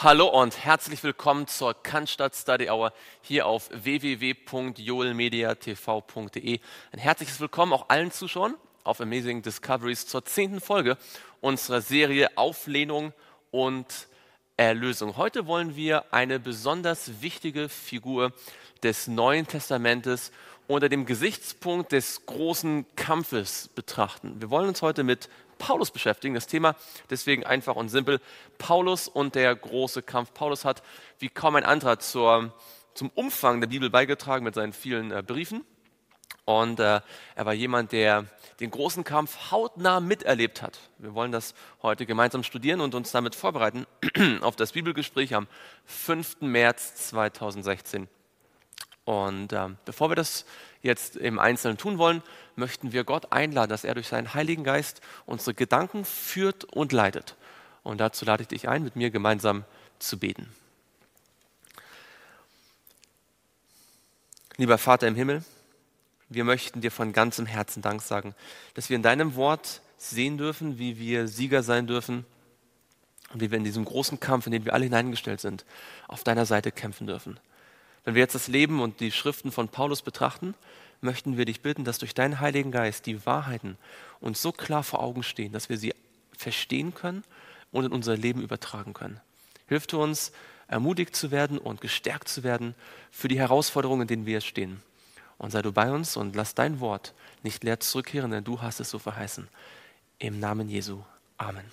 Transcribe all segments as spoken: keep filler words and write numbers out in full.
Hallo und herzlich willkommen zur Cannstatt Study Hour hier auf w w w punkt joelmedia t v punkt de. Ein herzliches Willkommen auch allen Zuschauern auf Amazing Discoveries zur zehnten Folge unserer Serie Auflehnung und Erlösung. Heute wollen wir eine besonders wichtige Figur des Neuen Testamentes unter dem Gesichtspunkt des großen Kampfes betrachten. Wir wollen uns heute mit Paulus beschäftigen. Das Thema deswegen einfach und simpel: Paulus und der große Kampf. Paulus hat wie kaum ein anderer zur, zum Umfang der Bibel beigetragen mit seinen vielen äh, Briefen. Und äh, er war jemand, der den großen Kampf hautnah miterlebt hat. Wir wollen das heute gemeinsam studieren und uns damit vorbereiten auf das Bibelgespräch am fünften März zweitausendsechzehn. Und äh, bevor wir das jetzt im Einzelnen tun wollen, möchten wir Gott einladen, dass er durch seinen Heiligen Geist unsere Gedanken führt und leitet. Und dazu lade ich dich ein, mit mir gemeinsam zu beten. Lieber Vater im Himmel, wir möchten dir von ganzem Herzen Dank sagen, dass wir in deinem Wort sehen dürfen, wie wir Sieger sein dürfen und wie wir in diesem großen Kampf, in den wir alle hineingestellt sind, auf deiner Seite kämpfen dürfen. Wenn wir jetzt das Leben und die Schriften von Paulus betrachten, möchten wir dich bitten, dass durch deinen Heiligen Geist die Wahrheiten uns so klar vor Augen stehen, dass wir sie verstehen können und in unser Leben übertragen können. Hilf du uns, ermutigt zu werden und gestärkt zu werden für die Herausforderungen, in denen wir stehen. Und sei du bei uns und lass dein Wort nicht leer zurückkehren, denn du hast es so verheißen. Im Namen Jesu. Amen.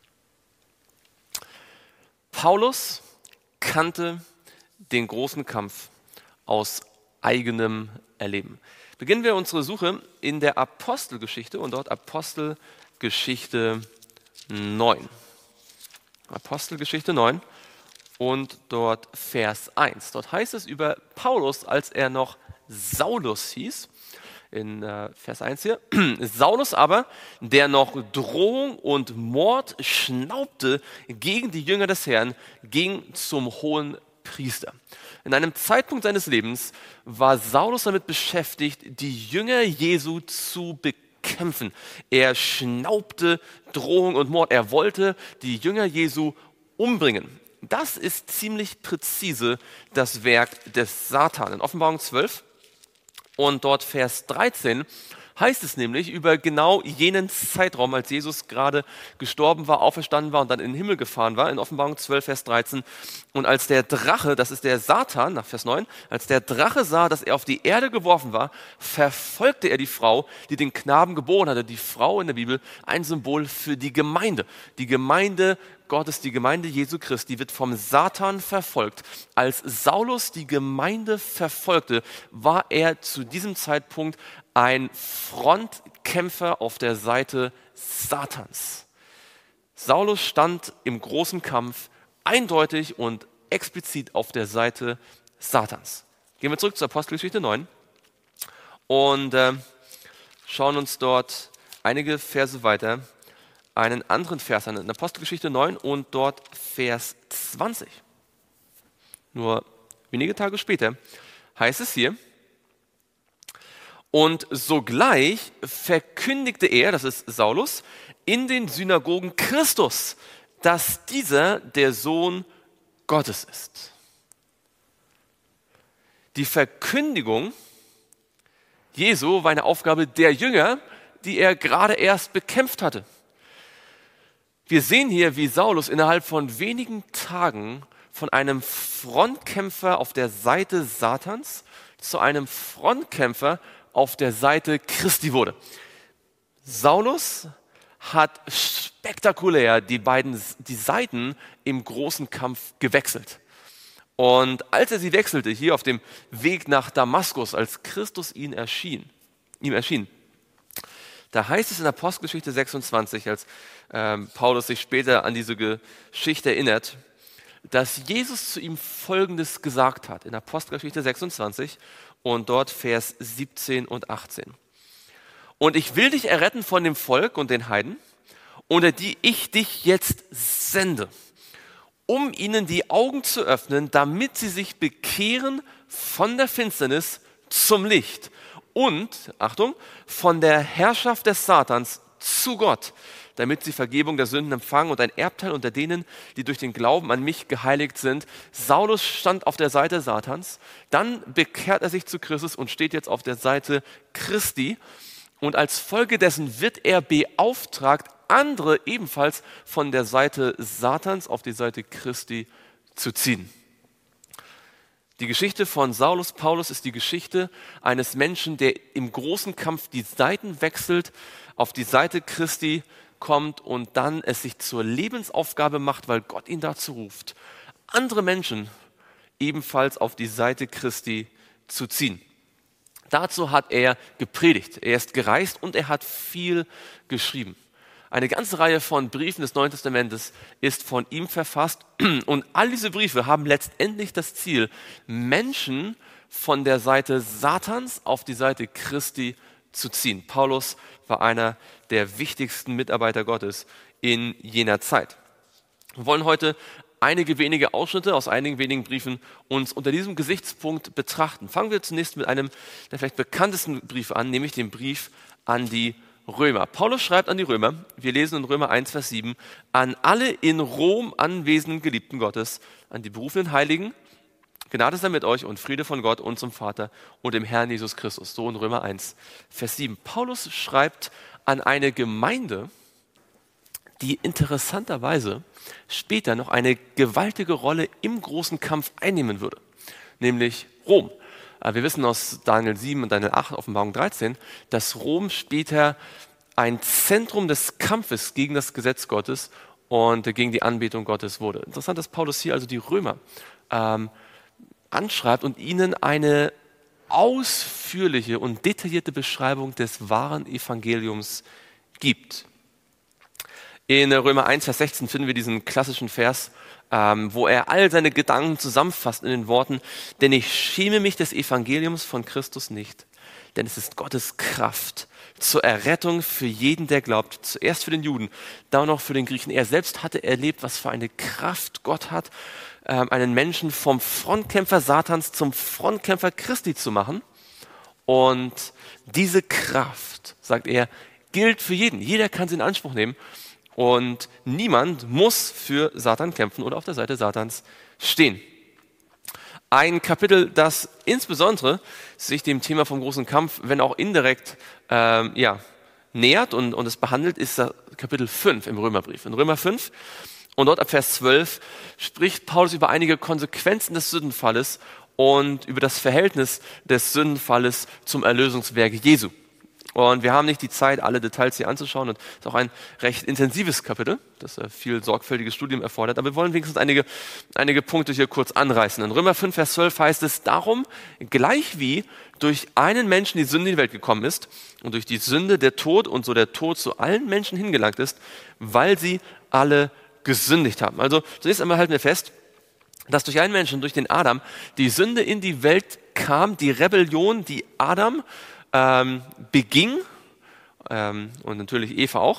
Paulus kannte den großen Kampf aus eigenem Erleben. Beginnen wir unsere Suche in der Apostelgeschichte und dort Apostelgeschichte neun. Apostelgeschichte neun und dort Vers eins. Dort heißt es über Paulus, als er noch Saulus hieß, in äh, Vers eins hier: Saulus aber, der noch Drohung und Mord schnaubte gegen die Jünger des Herrn, ging zum hohen Priester. In einem Zeitpunkt seines Lebens war Saulus damit beschäftigt, die Jünger Jesu zu bekämpfen. Er schnaubte Drohung und Mord. Er wollte die Jünger Jesu umbringen. Das ist ziemlich präzise das Werk des Satan. In Offenbarung zwölf und dort Vers dreizehn heißt es nämlich über genau jenen Zeitraum, als Jesus gerade gestorben war, auferstanden war und dann in den Himmel gefahren war, in Offenbarung zwölf, Vers dreizehn. Und als der Drache, das ist der Satan, nach Vers neun, als der Drache sah, dass er auf die Erde geworfen war, verfolgte er die Frau, die den Knaben geboren hatte. Die Frau in der Bibel, ein Symbol für die Gemeinde. Die Gemeinde Gottes, die Gemeinde Jesu Christi, wird vom Satan verfolgt. Als Saulus die Gemeinde verfolgte, war er zu diesem Zeitpunkt ein Frontkämpfer auf der Seite Satans. Saulus stand im großen Kampf eindeutig und explizit auf der Seite Satans. Gehen wir zurück zur Apostelgeschichte neun und äh, schauen uns dort einige Verse weiter einen anderen Vers an, in Apostelgeschichte neun und dort Vers zwanzig. Nur wenige Tage später heißt es hier: Und sogleich verkündigte er, das ist Saulus, in den Synagogen Christus, dass dieser der Sohn Gottes ist. Die Verkündigung Jesu war eine Aufgabe der Jünger, die er gerade erst bekämpft hatte. Wir sehen hier, wie Saulus innerhalb von wenigen Tagen von einem Frontkämpfer auf der Seite Satans zu einem Frontkämpfer auf der Seite Christi wurde. Saulus hat spektakulär die beiden die Seiten im großen Kampf gewechselt. Und als er sie wechselte, hier auf dem Weg nach Damaskus, als Christus ihn erschien, ihm erschien, da heißt es in Apostelgeschichte sechsundzwanzig, als ähm, Paulus sich später an diese Geschichte erinnert, dass Jesus zu ihm Folgendes gesagt hat, in Apostelgeschichte sechsundzwanzig und dort Vers siebzehn und achtzehn. Und ich will dich erretten von dem Volk und den Heiden, unter die ich dich jetzt sende, um ihnen die Augen zu öffnen, damit sie sich bekehren von der Finsternis zum Licht und, Achtung, von der Herrschaft des Satans zu Gott, damit sie Vergebung der Sünden empfangen und ein Erbteil unter denen, die durch den Glauben an mich geheiligt sind. Saulus stand auf der Seite Satans, dann bekehrt er sich zu Christus und steht jetzt auf der Seite Christi. Und als Folge dessen wird er beauftragt, andere ebenfalls von der Seite Satans auf die Seite Christi zu ziehen. Die Geschichte von Saulus Paulus ist die Geschichte eines Menschen, der im großen Kampf die Seiten wechselt, auf die Seite Christi kommt und dann es sich zur Lebensaufgabe macht, weil Gott ihn dazu ruft, andere Menschen ebenfalls auf die Seite Christi zu ziehen. Dazu hat er gepredigt, er ist gereist und er hat viel geschrieben. Eine ganze Reihe von Briefen des Neuen Testamentes ist von ihm verfasst und all diese Briefe haben letztendlich das Ziel, Menschen von der Seite Satans auf die Seite Christi zu ziehen. Paulus war einer der wichtigsten Mitarbeiter Gottes in jener Zeit. Wir wollen heute einige wenige Ausschnitte aus einigen wenigen Briefen uns unter diesem Gesichtspunkt betrachten. Fangen wir zunächst mit einem der vielleicht bekanntesten Briefe an, nämlich dem Brief an die Römer. Paulus schreibt an die Römer, wir lesen in Römer eins, Vers sieben, an alle in Rom anwesenden Geliebten Gottes, an die berufenen Heiligen, Gnade sei mit euch und Friede von Gott, unserem Vater und dem Herrn Jesus Christus. So in Römer eins, Vers sieben. Paulus schreibt an eine Gemeinde, die interessanterweise später noch eine gewaltige Rolle im großen Kampf einnehmen würde, nämlich Rom. Wir wissen aus Daniel sieben und Daniel acht, Offenbarung dreizehn, dass Rom später ein Zentrum des Kampfes gegen das Gesetz Gottes und gegen die Anbetung Gottes wurde. Interessant, dass Paulus hier also die Römer ähm, anschreibt und ihnen eine ausführliche und detaillierte Beschreibung des wahren Evangeliums gibt. In Römer eins, Vers sechzehn finden wir diesen klassischen Vers, ähm, wo er all seine Gedanken zusammenfasst in den Worten, denn ich schäme mich des Evangeliums von Christus nicht, denn es ist Gottes Kraft zur Errettung für jeden, der glaubt, zuerst für den Juden, dann noch für den Griechen. Er selbst hatte erlebt, was für eine Kraft Gott hat, ähm, einen Menschen vom Frontkämpfer Satans zum Frontkämpfer Christi zu machen. Und diese Kraft, sagt er, gilt für jeden. Jeder kann sie in Anspruch nehmen. Und niemand muss für Satan kämpfen oder auf der Seite Satans stehen. Ein Kapitel, das insbesondere sich dem Thema vom großen Kampf, wenn auch indirekt, ähm, ja, nähert und, und es behandelt, ist das Kapitel fünf im Römerbrief. In Römer fünf und dort ab Vers zwölf spricht Paulus über einige Konsequenzen des Sündenfalles und über das Verhältnis des Sündenfalles zum Erlösungswerk Jesu. Und wir haben nicht die Zeit, alle Details hier anzuschauen. Und es ist auch ein recht intensives Kapitel, das viel sorgfältiges Studium erfordert. Aber wir wollen wenigstens einige, einige Punkte hier kurz anreißen. In Römer fünf, Vers zwölf heißt es, darum, gleich wie durch einen Menschen die Sünde in die Welt gekommen ist und durch die Sünde der Tod und so der Tod zu allen Menschen hingelangt ist, weil sie alle gesündigt haben. Also zunächst einmal halten wir fest, dass durch einen Menschen, durch den Adam, die Sünde in die Welt kam, die Rebellion, die Adam Ähm, beging ähm, und natürlich Eva auch.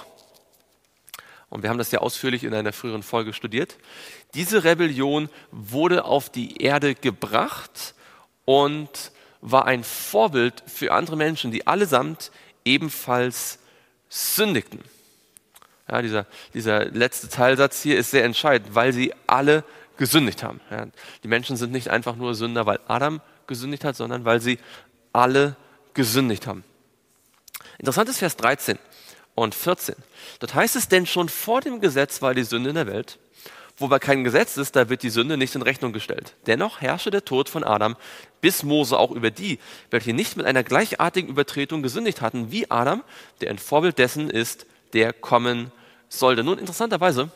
Und wir haben das ja ausführlich in einer früheren Folge studiert. Diese Rebellion wurde auf die Erde gebracht und war ein Vorbild für andere Menschen, die allesamt ebenfalls sündigten. Ja, dieser, dieser letzte Teilsatz hier ist sehr entscheidend, weil sie alle gesündigt haben. Ja, die Menschen sind nicht einfach nur Sünder, weil Adam gesündigt hat, sondern weil sie alle gesündigt haben. Interessant ist Vers dreizehn und vierzehn. Dort heißt es, denn schon vor dem Gesetz war die Sünde in der Welt. Wo aber kein Gesetz ist, da wird die Sünde nicht in Rechnung gestellt. Dennoch herrschte der Tod von Adam bis Mose auch über die, welche nicht mit einer gleichartigen Übertretung gesündigt hatten, wie Adam, der ein Vorbild dessen ist, der kommen sollte. Nun, interessanterweise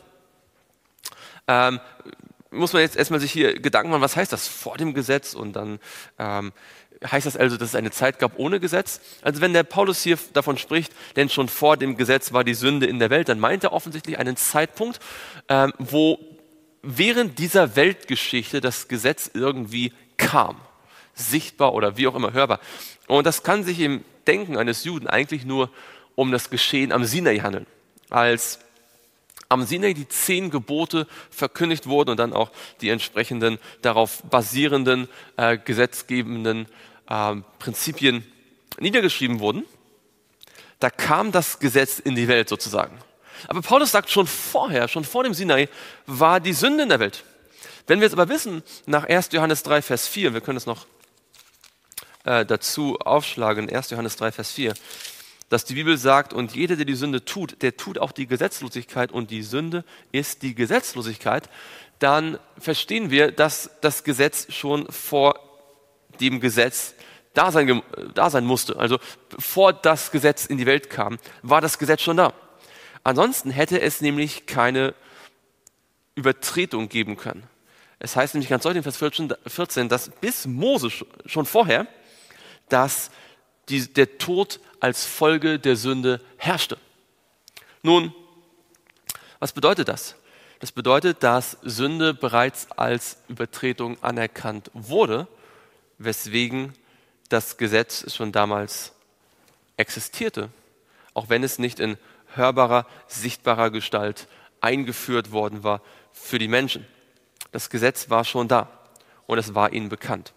ähm, muss man jetzt erstmal sich hier Gedanken machen, was heißt das vor dem Gesetz und dann ähm, heißt das also, dass es eine Zeit gab ohne Gesetz? Also wenn der Paulus hier davon spricht, denn schon vor dem Gesetz war die Sünde in der Welt, dann meint er offensichtlich einen Zeitpunkt, ähm, wo während dieser Weltgeschichte das Gesetz irgendwie kam, sichtbar oder wie auch immer hörbar. Und das kann sich im Denken eines Juden eigentlich nur um das Geschehen am Sinai handeln, als am Sinai die zehn Gebote verkündigt wurden und dann auch die entsprechenden darauf basierenden äh, gesetzgebenden äh, Prinzipien niedergeschrieben wurden. da kam das Gesetz in die Welt sozusagen. Aber Paulus sagt, schon vorher, schon vor dem Sinai, war die Sünde in der Welt. Wenn wir jetzt aber wissen, nach erster Johannes drei, Vers vier, wir können es noch äh, dazu aufschlagen, erster Johannes drei, Vers vier, dass die Bibel sagt, und jeder, der die Sünde tut, der tut auch die Gesetzlosigkeit und die Sünde ist die Gesetzlosigkeit, dann verstehen wir, dass das Gesetz schon vor dem Gesetz da sein, da sein musste. Also bevor das Gesetz in die Welt kam, war das Gesetz schon da. Ansonsten hätte es nämlich keine Übertretung geben können. Es heißt nämlich ganz deutlich in Vers vierzehn, dass bis Mose schon vorher, dass die, der Tod als Folge der Sünde herrschte. Nun, was bedeutet das? Das bedeutet, dass Sünde bereits als Übertretung anerkannt wurde, weswegen das Gesetz schon damals existierte, auch wenn es nicht in hörbarer, sichtbarer Gestalt eingeführt worden war für die Menschen. Das Gesetz war schon da und es war ihnen bekannt.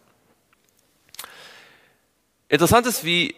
Interessant ist, wie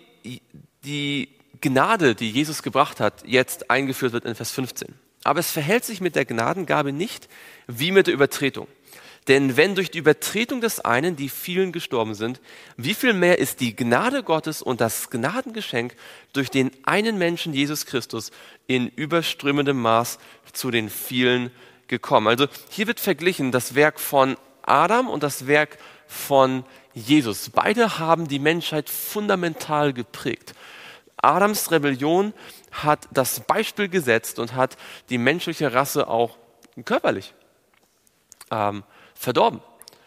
die Gnade, die Jesus gebracht hat, jetzt eingeführt wird in Vers fünfzehn. Aber es verhält sich mit der Gnadengabe nicht wie mit der Übertretung. Denn wenn durch die Übertretung des einen die vielen gestorben sind, wie viel mehr ist die Gnade Gottes und das Gnadengeschenk durch den einen Menschen, Jesus Christus, in überströmendem Maß zu den vielen gekommen. Also hier wird verglichen das Werk von Adam und das Werk von Jesus. Beide haben die Menschheit fundamental geprägt. Adams Rebellion hat das Beispiel gesetzt und hat die menschliche Rasse auch körperlich ähm, verdorben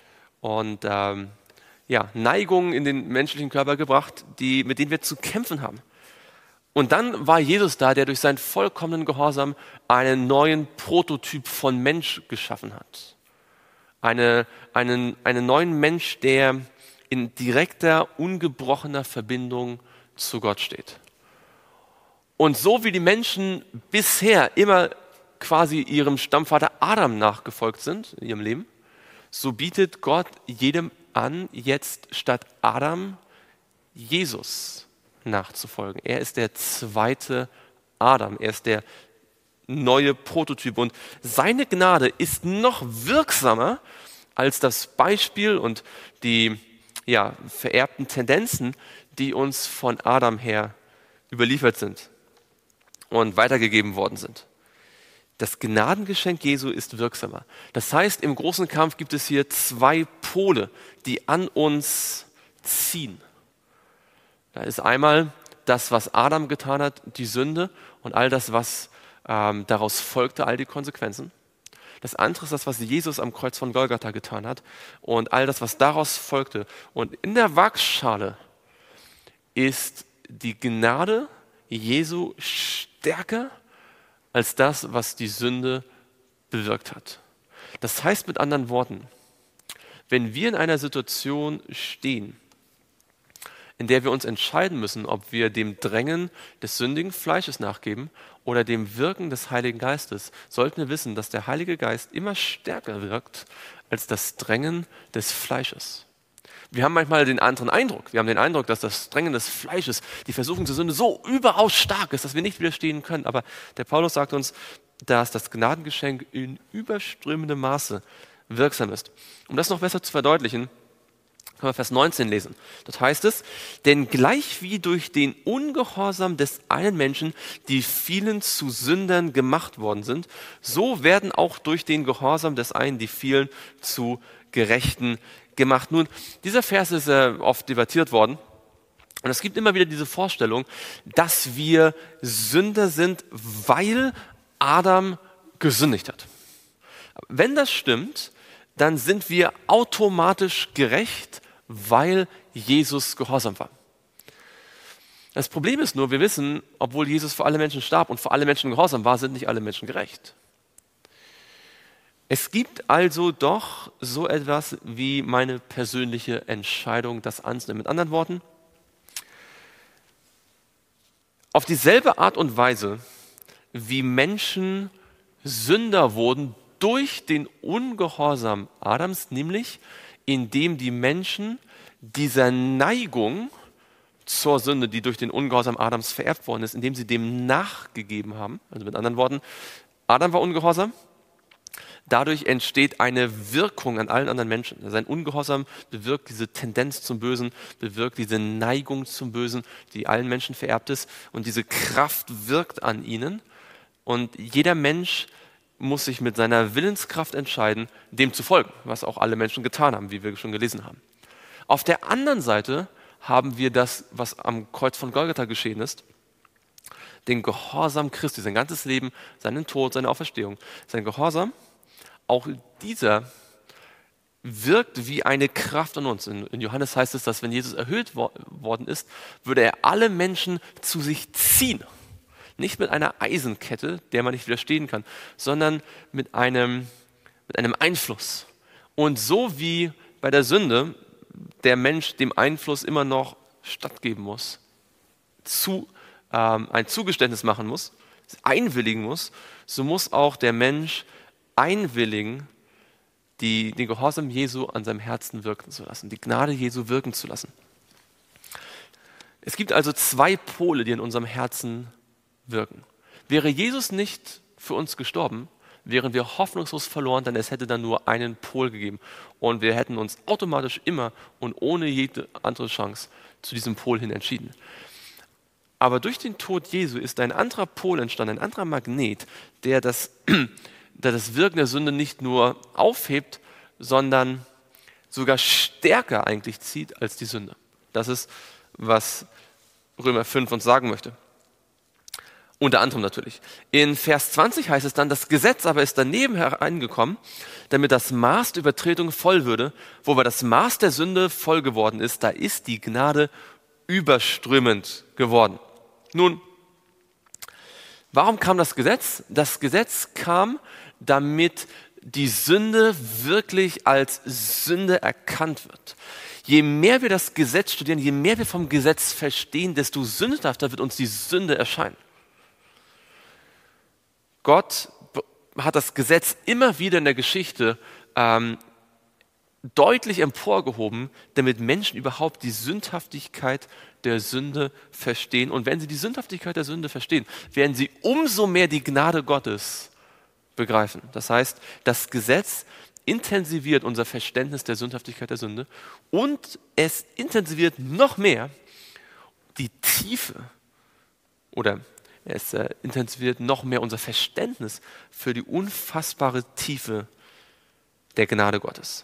und ähm, ja, Neigungen in den menschlichen Körper gebracht, die, mit denen wir zu kämpfen haben. Und dann war Jesus da, der durch seinen vollkommenen Gehorsam einen neuen Prototyp von Mensch geschaffen hat. Eine, einen, einen neuen Mensch, der in direkter, ungebrochener Verbindung zu Gott steht. Und so wie die Menschen bisher immer quasi ihrem Stammvater Adam nachgefolgt sind in ihrem Leben, so bietet Gott jedem an, jetzt statt Adam Jesus nachzufolgen. Er ist der zweite Adam, er ist der neue Prototyp und seine Gnade ist noch wirksamer als das Beispiel und die ja, vererbten Tendenzen, die uns von Adam her überliefert sind und weitergegeben worden sind. Das Gnadengeschenk Jesu ist wirksamer. Das heißt, im großen Kampf gibt es hier zwei Pole, die an uns ziehen. Da ist einmal das, was Adam getan hat, die Sünde und all das, was ähm, daraus folgte, all die Konsequenzen. Das andere ist das, was Jesus am Kreuz von Golgatha getan hat und all das, was daraus folgte. Und in der Waagschale ist die Gnade Jesu stärker als das, was die Sünde bewirkt hat. Das heißt mit anderen Worten, wenn wir in einer Situation stehen, in der wir uns entscheiden müssen, ob wir dem Drängen des sündigen Fleisches nachgeben oder dem Wirken des Heiligen Geistes, sollten wir wissen, dass der Heilige Geist immer stärker wirkt als das Drängen des Fleisches. Wir haben manchmal den anderen Eindruck. Wir haben den Eindruck, dass das Drängen des Fleisches, die Versuchung zur Sünde so überaus stark ist, dass wir nicht widerstehen können. Aber der Paulus sagt uns, dass das Gnadengeschenk in überströmendem Maße wirksam ist. Um das noch besser zu verdeutlichen, können wir Vers neunzehn lesen. Dort heißt es, denn gleich wie durch den Ungehorsam des einen Menschen die vielen zu Sündern gemacht worden sind, so werden auch durch den Gehorsam des einen die vielen zu Gerechten gemacht. Nun, dieser Vers ist äh, oft debattiert worden und es gibt immer wieder diese Vorstellung, dass wir Sünder sind, weil Adam gesündigt hat. Wenn das stimmt, dann sind wir automatisch gerecht, weil Jesus gehorsam war. Das Problem ist nur, wir wissen, obwohl Jesus für alle Menschen starb und für alle Menschen gehorsam war, sind nicht alle Menschen gerecht. Es gibt also doch so etwas wie meine persönliche Entscheidung, das anzunehmen. Mit anderen Worten, auf dieselbe Art und Weise, wie Menschen Sünder wurden durch den Ungehorsam Adams, nämlich indem die Menschen dieser Neigung zur Sünde, die durch den Ungehorsam Adams vererbt worden ist, indem sie dem nachgegeben haben. Also mit anderen Worten, Adam war ungehorsam. Dadurch entsteht eine Wirkung an allen anderen Menschen. Sein Ungehorsam bewirkt diese Tendenz zum Bösen, bewirkt diese Neigung zum Bösen, die allen Menschen vererbt ist. Und diese Kraft wirkt an ihnen. Und jeder Mensch muss sich mit seiner Willenskraft entscheiden, dem zu folgen, was auch alle Menschen getan haben, wie wir schon gelesen haben. Auf der anderen Seite haben wir das, was am Kreuz von Golgatha geschehen ist, den Gehorsam Christi, sein ganzes Leben, seinen Tod, seine Auferstehung. Sein Gehorsam, auch dieser wirkt wie eine Kraft an uns. In, in Johannes heißt es, dass wenn Jesus erhöht wo, worden ist, würde er alle Menschen zu sich ziehen. Nicht mit einer Eisenkette, der man nicht widerstehen kann, sondern mit einem, mit einem Einfluss. Und so wie bei der Sünde der Mensch dem Einfluss immer noch stattgeben muss, zu, ähm, ein Zugeständnis machen muss, einwilligen muss, so muss auch der Mensch einwilligen, die, den Gehorsam Jesu an seinem Herzen wirken zu lassen, die Gnade Jesu wirken zu lassen. Es gibt also zwei Pole, die in unserem Herzen wirken. Wäre Jesus nicht für uns gestorben, wären wir hoffnungslos verloren, denn es hätte dann nur einen Pol gegeben. Und wir hätten uns automatisch immer und ohne jede andere Chance zu diesem Pol hin entschieden. Aber durch den Tod Jesu ist ein anderer Pol entstanden, ein anderer Magnet, der das, der das Wirken der Sünde nicht nur aufhebt, sondern sogar stärker eigentlich zieht als die Sünde. Das ist, was Römer fünf uns sagen möchte. Unter anderem natürlich. In Vers zwanzig heißt es dann, das Gesetz aber ist daneben hereingekommen, damit das Maß der Übertretung voll würde, wo aber das Maß der Sünde voll geworden ist, da ist die Gnade überströmend geworden. Nun, warum kam das Gesetz? Das Gesetz kam, damit die Sünde wirklich als Sünde erkannt wird. Je mehr wir das Gesetz studieren, je mehr wir vom Gesetz verstehen, desto sündhafter wird uns die Sünde erscheinen. Gott hat das Gesetz immer wieder in der Geschichte ähm, deutlich emporgehoben, damit Menschen überhaupt die Sündhaftigkeit der Sünde verstehen. Und wenn sie die Sündhaftigkeit der Sünde verstehen, werden sie umso mehr die Gnade Gottes begreifen. Das heißt, das Gesetz intensiviert unser Verständnis der Sündhaftigkeit der Sünde und es intensiviert noch mehr die Tiefe oder es äh, intensiviert noch mehr unser Verständnis für die unfassbare Tiefe der Gnade Gottes.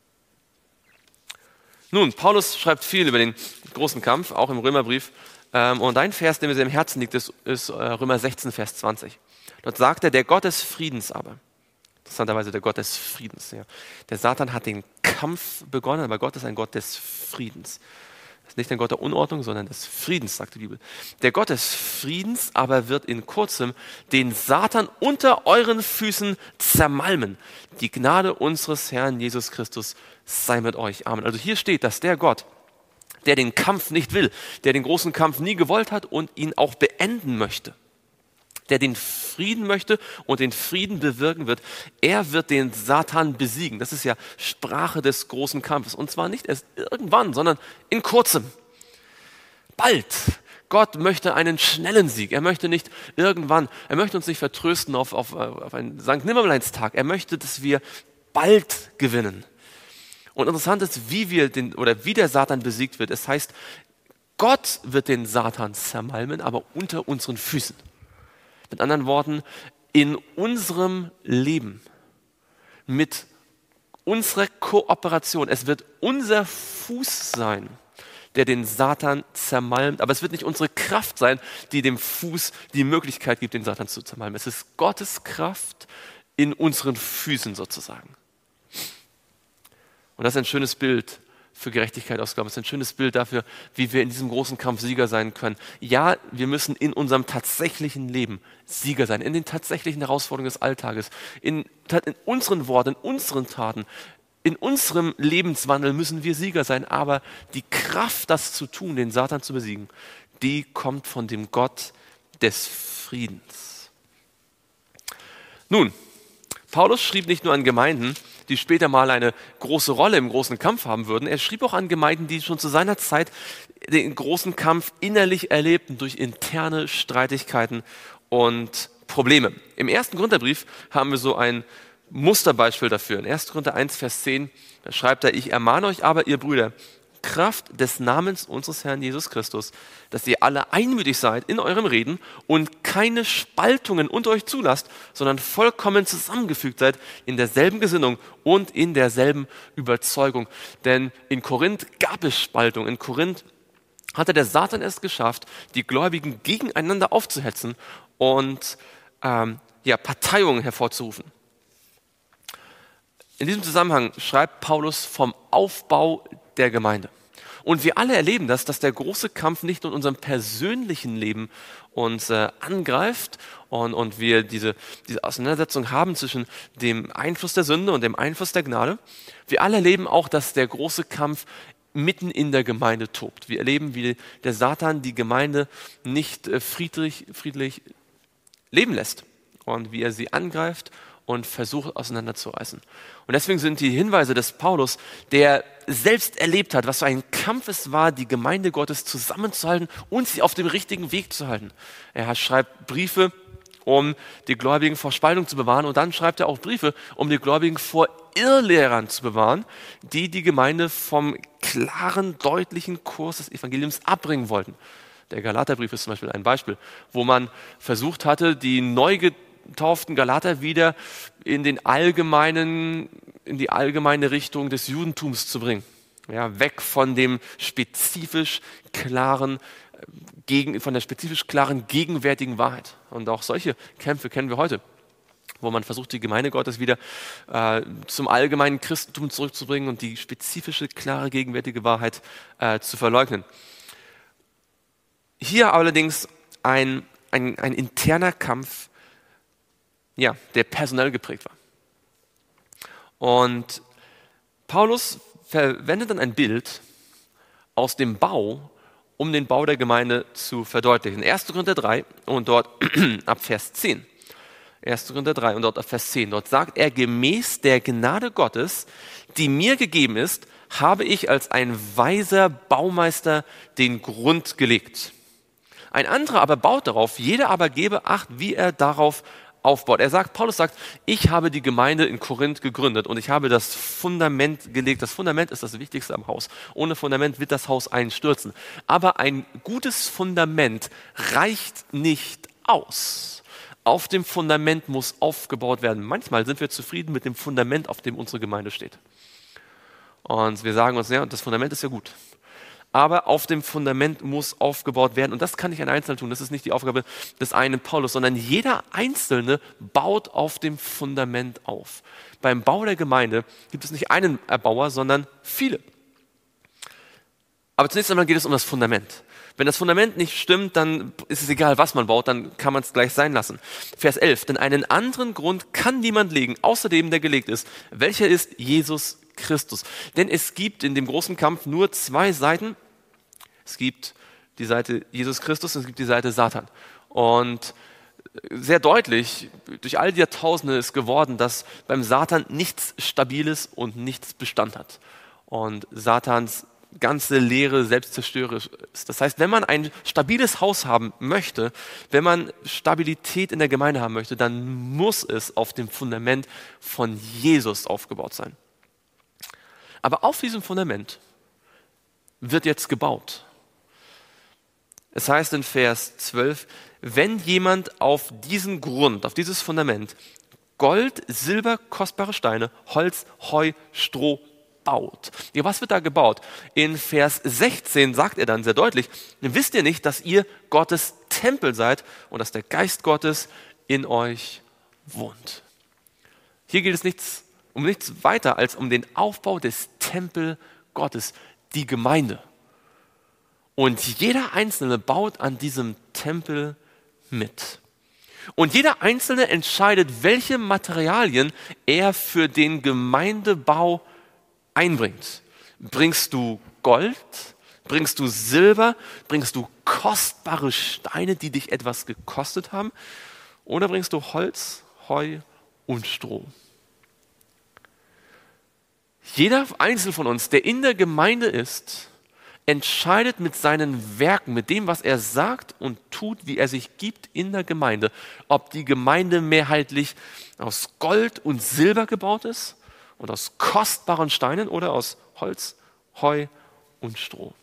Nun, Paulus schreibt viel über den großen Kampf, auch im Römerbrief. Ähm, und ein Vers, der mir sehr im Herzen liegt, ist, ist äh, Römer sechzehn, Vers zwanzig. Dort sagt er, der Gott des Friedens aber, interessanterweise der Gott des Friedens, ja. Der Satan hat den Kampf begonnen, aber Gott ist ein Gott des Friedens. Das ist nicht ein Gott der Unordnung, sondern des Friedens, sagt die Bibel. Der Gott des Friedens aber wird in kurzem den Satan unter euren Füßen zermalmen. Die Gnade unseres Herrn Jesus Christus sei mit euch. Amen. Also hier steht, dass der Gott, der den Kampf nicht will, der den großen Kampf nie gewollt hat und ihn auch beenden möchte, der den Frieden möchte und den Frieden bewirken wird, er wird den Satan besiegen. Das ist ja Sprache des großen Kampfes. Und zwar nicht erst irgendwann, sondern in kurzem. Bald. Gott möchte einen schnellen Sieg. Er möchte nicht irgendwann, er möchte uns nicht vertrösten auf, auf, auf einen Sankt Nimmerleinstag. Er möchte, dass wir bald gewinnen. Und interessant ist, wie wir den, oder wie der Satan besiegt wird. Es heißt, Gott wird den Satan zermalmen, aber unter unseren Füßen. Mit anderen Worten, in unserem Leben, mit unserer Kooperation, es wird unser Fuß sein, der den Satan zermalmt, aber es wird nicht unsere Kraft sein, die dem Fuß die Möglichkeit gibt, den Satan zu zermalmen. Es ist Gottes Kraft in unseren Füßen sozusagen. Und das ist ein schönes Bild für Gerechtigkeit aus Glauben. Das ist ein schönes Bild dafür, wie wir in diesem großen Kampf Sieger sein können. Ja, wir müssen in unserem tatsächlichen Leben Sieger sein, in den tatsächlichen Herausforderungen des Alltages, in, in unseren Worten, in unseren Taten, in unserem Lebenswandel müssen wir Sieger sein, aber die Kraft, das zu tun, den Satan zu besiegen, die kommt von dem Gott des Friedens. Nun, Paulus schrieb nicht nur an Gemeinden, die später mal eine große Rolle im großen Kampf haben würden. Er schrieb auch an Gemeinden, die schon zu seiner Zeit den großen Kampf innerlich erlebten durch interne Streitigkeiten und Probleme. Im ersten Korintherbrief haben wir so ein Musterbeispiel dafür. In ersten Korinther eins, Vers zehn, da schreibt er, ich ermahne euch aber, ihr Brüder, Kraft des Namens unseres Herrn Jesus Christus, dass ihr alle einmütig seid in eurem Reden und keine Spaltungen unter euch zulasst, sondern vollkommen zusammengefügt seid in derselben Gesinnung und in derselben Überzeugung. Denn in Korinth gab es Spaltung. In Korinth hatte der Satan es geschafft, die Gläubigen gegeneinander aufzuhetzen und ähm, ja, Parteiungen hervorzurufen. In diesem Zusammenhang schreibt Paulus vom Aufbau der Gemeinde. Und wir alle erleben das, dass der große Kampf nicht nur in unserem persönlichen Leben uns äh, angreift und, und wir diese, diese Auseinandersetzung haben zwischen dem Einfluss der Sünde und dem Einfluss der Gnade. Wir alle erleben auch, dass der große Kampf mitten in der Gemeinde tobt. Wir erleben, wie der Satan die Gemeinde nicht äh, friedlich, friedlich leben lässt und wie er sie angreift und versucht auseinanderzureißen. Und deswegen sind die Hinweise des Paulus, der selbst erlebt hat, was für ein Kampf es war, die Gemeinde Gottes zusammenzuhalten und sie auf dem richtigen Weg zu halten. Er schreibt Briefe, um die Gläubigen vor Spaltung zu bewahren, und dann schreibt er auch Briefe, um die Gläubigen vor Irrlehrern zu bewahren, die die Gemeinde vom klaren, deutlichen Kurs des Evangeliums abbringen wollten. Der Galaterbrief ist zum Beispiel ein Beispiel, wo man versucht hatte, die neu getauften Galater wieder in den allgemeinen, in die allgemeine Richtung des Judentums zu bringen. Ja, weg von dem spezifisch klaren, gegen, von der spezifisch klaren gegenwärtigen Wahrheit. Und auch solche Kämpfe kennen wir heute, wo man versucht, die Gemeinde Gottes wieder äh, zum allgemeinen Christentum zurückzubringen und die spezifische, klare, gegenwärtige Wahrheit äh, zu verleugnen. Hier allerdings ein, ein, ein interner Kampf, ja, der personell geprägt war. Und Paulus verwendet dann ein Bild aus dem Bau, um den Bau der Gemeinde zu verdeutlichen. erster Korinther drei und dort ab Vers zehn. erster Korinther drei und dort ab Vers zehn. Dort sagt er, gemäß der Gnade Gottes, die mir gegeben ist, habe ich als ein weiser Baumeister den Grund gelegt. Ein anderer aber baut darauf, jeder aber gebe Acht, wie er darauf aufbaut. Er sagt, Paulus sagt, ich habe die Gemeinde in Korinth gegründet und ich habe das Fundament gelegt. Das Fundament ist das Wichtigste am Haus. Ohne Fundament wird das Haus einstürzen. Aber ein gutes Fundament reicht nicht aus. Auf dem Fundament muss aufgebaut werden. Manchmal sind wir zufrieden mit dem Fundament, auf dem unsere Gemeinde steht. Und wir sagen uns, ja, das Fundament ist ja gut. Aber auf dem Fundament muss aufgebaut werden. Und das kann nicht ein Einzelner tun. Das ist nicht die Aufgabe des einen Paulus, sondern jeder Einzelne baut auf dem Fundament auf. Beim Bau der Gemeinde gibt es nicht einen Erbauer, sondern viele. Aber zunächst einmal geht es um das Fundament. Wenn das Fundament nicht stimmt, dann ist es egal, was man baut, dann kann man es gleich sein lassen. Vers elf, denn einen anderen Grund kann niemand legen, außer dem, der gelegt ist. Welcher ist Jesus Christus? Denn es gibt in dem großen Kampf nur zwei Seiten. Es gibt die Seite Jesus Christus und es gibt die Seite Satan. Und sehr deutlich, durch all die Jahrtausende ist geworden, dass beim Satan nichts Stabiles und nichts Bestand hat. Und Satans ganze Lehre selbstzerstörerisch ist. Das heißt, wenn man ein stabiles Haus haben möchte, wenn man Stabilität in der Gemeinde haben möchte, dann muss es auf dem Fundament von Jesus aufgebaut sein. Aber auf diesem Fundament wird jetzt gebaut. Es heißt in Vers zwölf, wenn jemand auf diesen Grund, auf dieses Fundament Gold, Silber, kostbare Steine, Holz, Heu, Stroh baut. Ja, was wird da gebaut? In Vers sechzehn sagt er dann sehr deutlich, wisst ihr nicht, dass ihr Gottes Tempel seid und dass der Geist Gottes in euch wohnt. Hier geht es nichts, um nichts weiter als um den Aufbau des Tempel Gottes, die Gemeinde. Und jeder Einzelne baut an diesem Tempel mit. Und jeder Einzelne entscheidet, welche Materialien er für den Gemeindebau einbringt. Bringst du Gold? Bringst du Silber? Bringst du kostbare Steine, die dich etwas gekostet haben? Oder bringst du Holz, Heu und Stroh? Jeder Einzelne von uns, der in der Gemeinde ist, entscheidet mit seinen Werken, mit dem, was er sagt und tut, wie er sich gibt in der Gemeinde, ob die Gemeinde mehrheitlich aus Gold und Silber gebaut ist und aus kostbaren Steinen oder aus Holz, Heu und Stroh.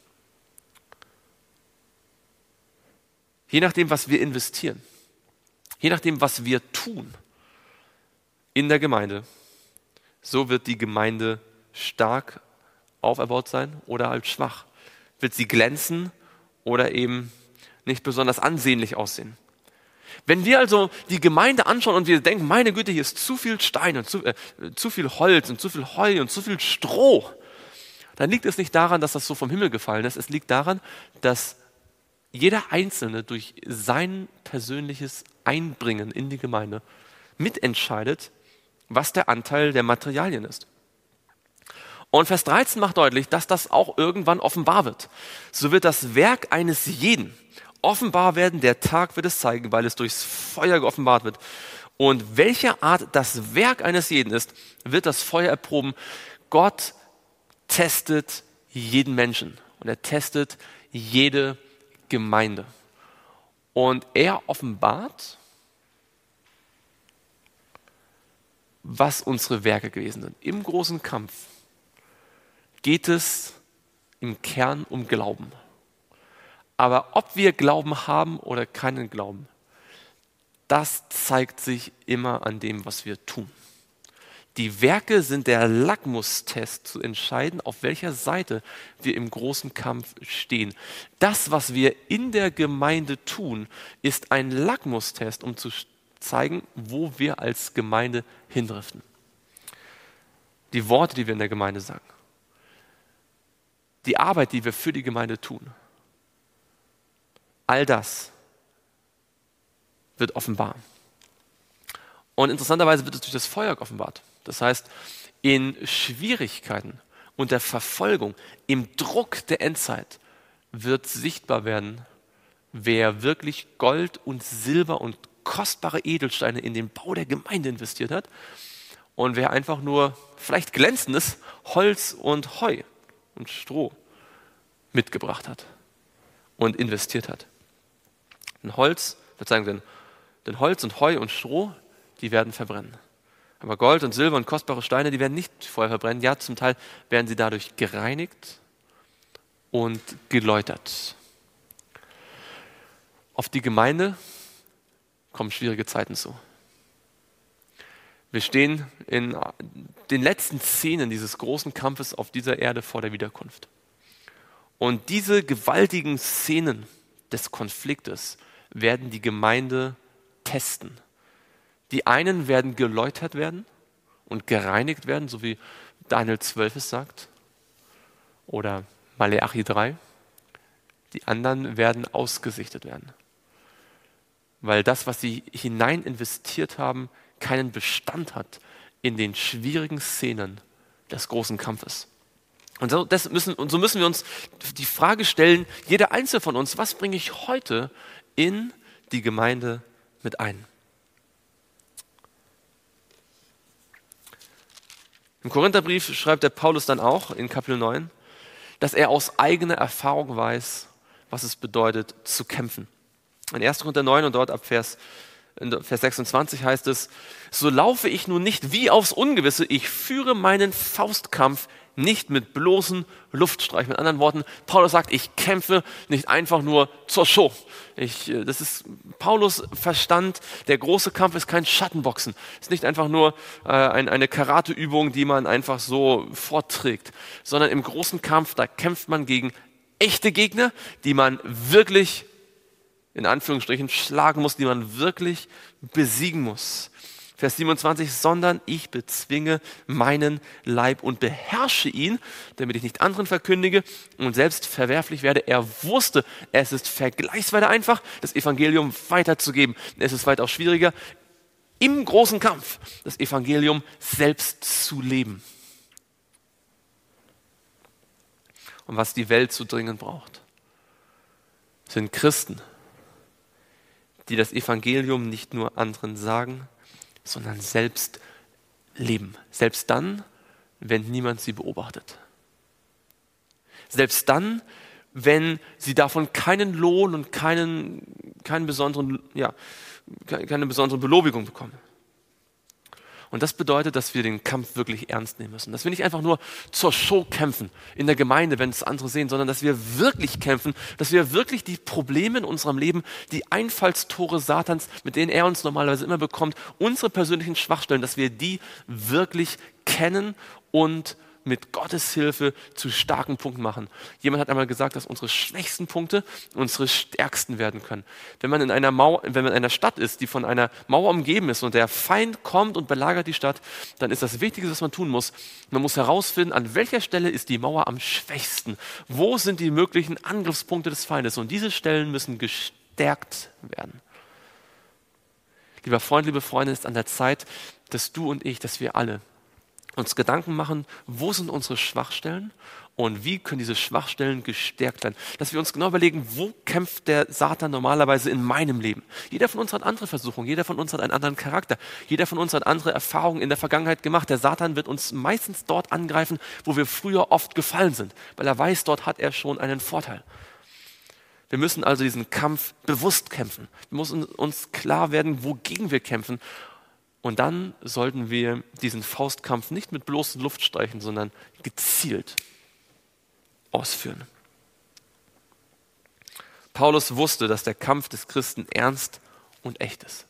Je nachdem, was wir investieren, je nachdem, was wir tun in der Gemeinde, so wird die Gemeinde stark auferbaut sein oder halt schwach. Wird sie glänzen oder eben nicht besonders ansehnlich aussehen. Wenn wir also die Gemeinde anschauen und wir denken, meine Güte, hier ist zu viel Stein und zu, äh, zu viel Holz und zu viel Heu und zu viel Stroh, dann liegt es nicht daran, dass das so vom Himmel gefallen ist. Es liegt daran, dass jeder Einzelne durch sein persönliches Einbringen in die Gemeinde mitentscheidet, was der Anteil der Materialien ist. Und Vers dreizehn macht deutlich, dass das auch irgendwann offenbar wird. So wird das Werk eines jeden offenbar werden, der Tag wird es zeigen, weil es durchs Feuer geoffenbart wird. Und welcher Art das Werk eines jeden ist, wird das Feuer erproben. Gott testet jeden Menschen und er testet jede Gemeinde. Und er offenbart, was unsere Werke gewesen sind. Im großen Kampf geht es im Kern um Glauben. Aber ob wir Glauben haben oder keinen Glauben, das zeigt sich immer an dem, was wir tun. Die Werke sind der Lackmustest zu entscheiden, auf welcher Seite wir im großen Kampf stehen. Das, was wir in der Gemeinde tun, ist ein Lackmustest, um zu zeigen, wo wir als Gemeinde hindriften. Die Worte, die wir in der Gemeinde sagen. Die Arbeit, die wir für die Gemeinde tun, all das wird offenbar. Und interessanterweise wird es durch das Feuer offenbart. Das heißt, in Schwierigkeiten und der Verfolgung, im Druck der Endzeit wird sichtbar werden, wer wirklich Gold und Silber und kostbare Edelsteine in den Bau der Gemeinde investiert hat und wer einfach nur vielleicht glänzendes Holz und Heu und Stroh mitgebracht hat und investiert hat. Denn Holz, Verzeihung, denn, denn Holz und Heu und Stroh, die werden verbrennen. Aber Gold und Silber und kostbare Steine, die werden nicht vorher verbrennen. Ja, zum Teil werden sie dadurch gereinigt und geläutert. Auf die Gemeinde kommen schwierige Zeiten zu. Wir stehen in den letzten Szenen dieses großen Kampfes auf dieser Erde vor der Wiederkunft. Und diese gewaltigen Szenen des Konfliktes werden die Gemeinde testen. Die einen werden geläutert werden und gereinigt werden, so wie Daniel zwölf es sagt, oder Maleachi drei. Die anderen werden ausgesichtet werden, weil das, was sie hinein investiert haben, keinen Bestand hat in den schwierigen Szenen des großen Kampfes. Und so, das müssen, und so müssen wir uns die Frage stellen, jeder Einzelne von uns, was bringe ich heute in die Gemeinde mit ein? Im Korintherbrief schreibt der Paulus dann auch in Kapitel neun, dass er aus eigener Erfahrung weiß, was es bedeutet, zu kämpfen. In erster Korinther neun und dort ab Vers, Vers sechsundzwanzig heißt es, so laufe ich nun nicht wie aufs Ungewisse, ich führe meinen Faustkampf nicht mit bloßen Luftstreichen. Mit anderen Worten, Paulus sagt, ich kämpfe nicht einfach nur zur Show. Ich, das ist Paulus Verstand, der große Kampf ist kein Schattenboxen. Es ist nicht einfach nur äh, ein, eine Karateübung, die man einfach so vorträgt, sondern im großen Kampf, da kämpft man gegen echte Gegner, die man wirklich in Anführungsstrichen schlagen muss, die man wirklich besiegen muss. Vers siebenundzwanzig, sondern ich bezwinge meinen Leib und beherrsche ihn, damit ich nicht anderen verkündige und selbst verwerflich werde. Er wusste, es ist vergleichsweise einfach, das Evangelium weiterzugeben. Es ist weitaus schwieriger, im großen Kampf das Evangelium selbst zu leben. Und was die Welt so dringend braucht, sind Christen, die das Evangelium nicht nur anderen sagen, sondern selbst leben. Selbst dann, wenn niemand sie beobachtet. Selbst dann, wenn sie davon keinen Lohn und keinen, keinen besonderen, ja, keine besondere Belobigung bekommen. Und das bedeutet, dass wir den Kampf wirklich ernst nehmen müssen. Dass wir nicht einfach nur zur Show kämpfen in der Gemeinde, wenn es andere sehen, sondern dass wir wirklich kämpfen, dass wir wirklich die Probleme in unserem Leben, die Einfallstore Satans, mit denen er uns normalerweise immer bekommt, unsere persönlichen Schwachstellen, dass wir die wirklich kennen und mit Gottes Hilfe zu starken Punkten machen. Jemand hat einmal gesagt, dass unsere schwächsten Punkte unsere stärksten werden können. Wenn man in einer Mauer, wenn man in einer Stadt ist, die von einer Mauer umgeben ist und der Feind kommt und belagert die Stadt, dann ist das Wichtigste, was man tun muss, man muss herausfinden, an welcher Stelle ist die Mauer am schwächsten. Wo sind die möglichen Angriffspunkte des Feindes? Und diese Stellen müssen gestärkt werden. Lieber Freund, liebe Freunde, es ist an der Zeit, dass du und ich, dass wir alle uns Gedanken machen, wo sind unsere Schwachstellen und wie können diese Schwachstellen gestärkt werden. Dass wir uns genau überlegen, wo kämpft der Satan normalerweise in meinem Leben. Jeder von uns hat andere Versuchungen, jeder von uns hat einen anderen Charakter, jeder von uns hat andere Erfahrungen in der Vergangenheit gemacht. Der Satan wird uns meistens dort angreifen, wo wir früher oft gefallen sind, weil er weiß, dort hat er schon einen Vorteil. Wir müssen also diesen Kampf bewusst kämpfen. Wir müssen uns klar werden, wogegen wir kämpfen. Und dann sollten wir diesen Faustkampf nicht mit bloßen Luftstreichen, sondern gezielt ausführen. Paulus wusste, dass der Kampf des Christen ernst und echt ist.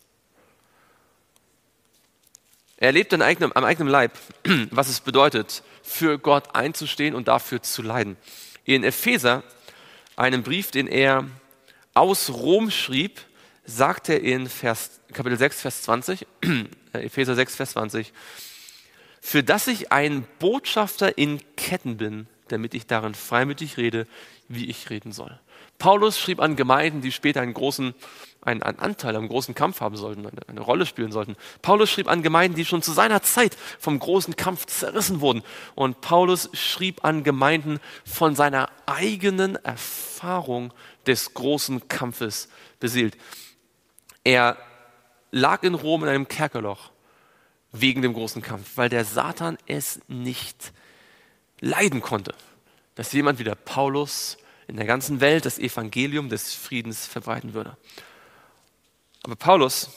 Er erlebt am eigenen, am eigenen Leib, was es bedeutet, für Gott einzustehen und dafür zu leiden. In Epheser, einem Brief, den er aus Rom schrieb, sagt er in Vers, Kapitel sechs, Vers zwanzig, Epheser sechs, Vers zwanzig, für das ich ein Botschafter in Ketten bin, damit ich darin freimütig rede, wie ich reden soll. Paulus schrieb an Gemeinden, die später einen großen, einen, einen Anteil am großen Kampf haben sollten, eine, eine Rolle spielen sollten. Paulus schrieb an Gemeinden, die schon zu seiner Zeit vom großen Kampf zerrissen wurden. Und Paulus schrieb an Gemeinden von seiner eigenen Erfahrung des großen Kampfes beseelt. Er lag in Rom in einem Kerkerloch wegen dem großen Kampf, weil der Satan es nicht leiden konnte, dass jemand wie der Paulus in der ganzen Welt das Evangelium des Friedens verbreiten würde. Aber Paulus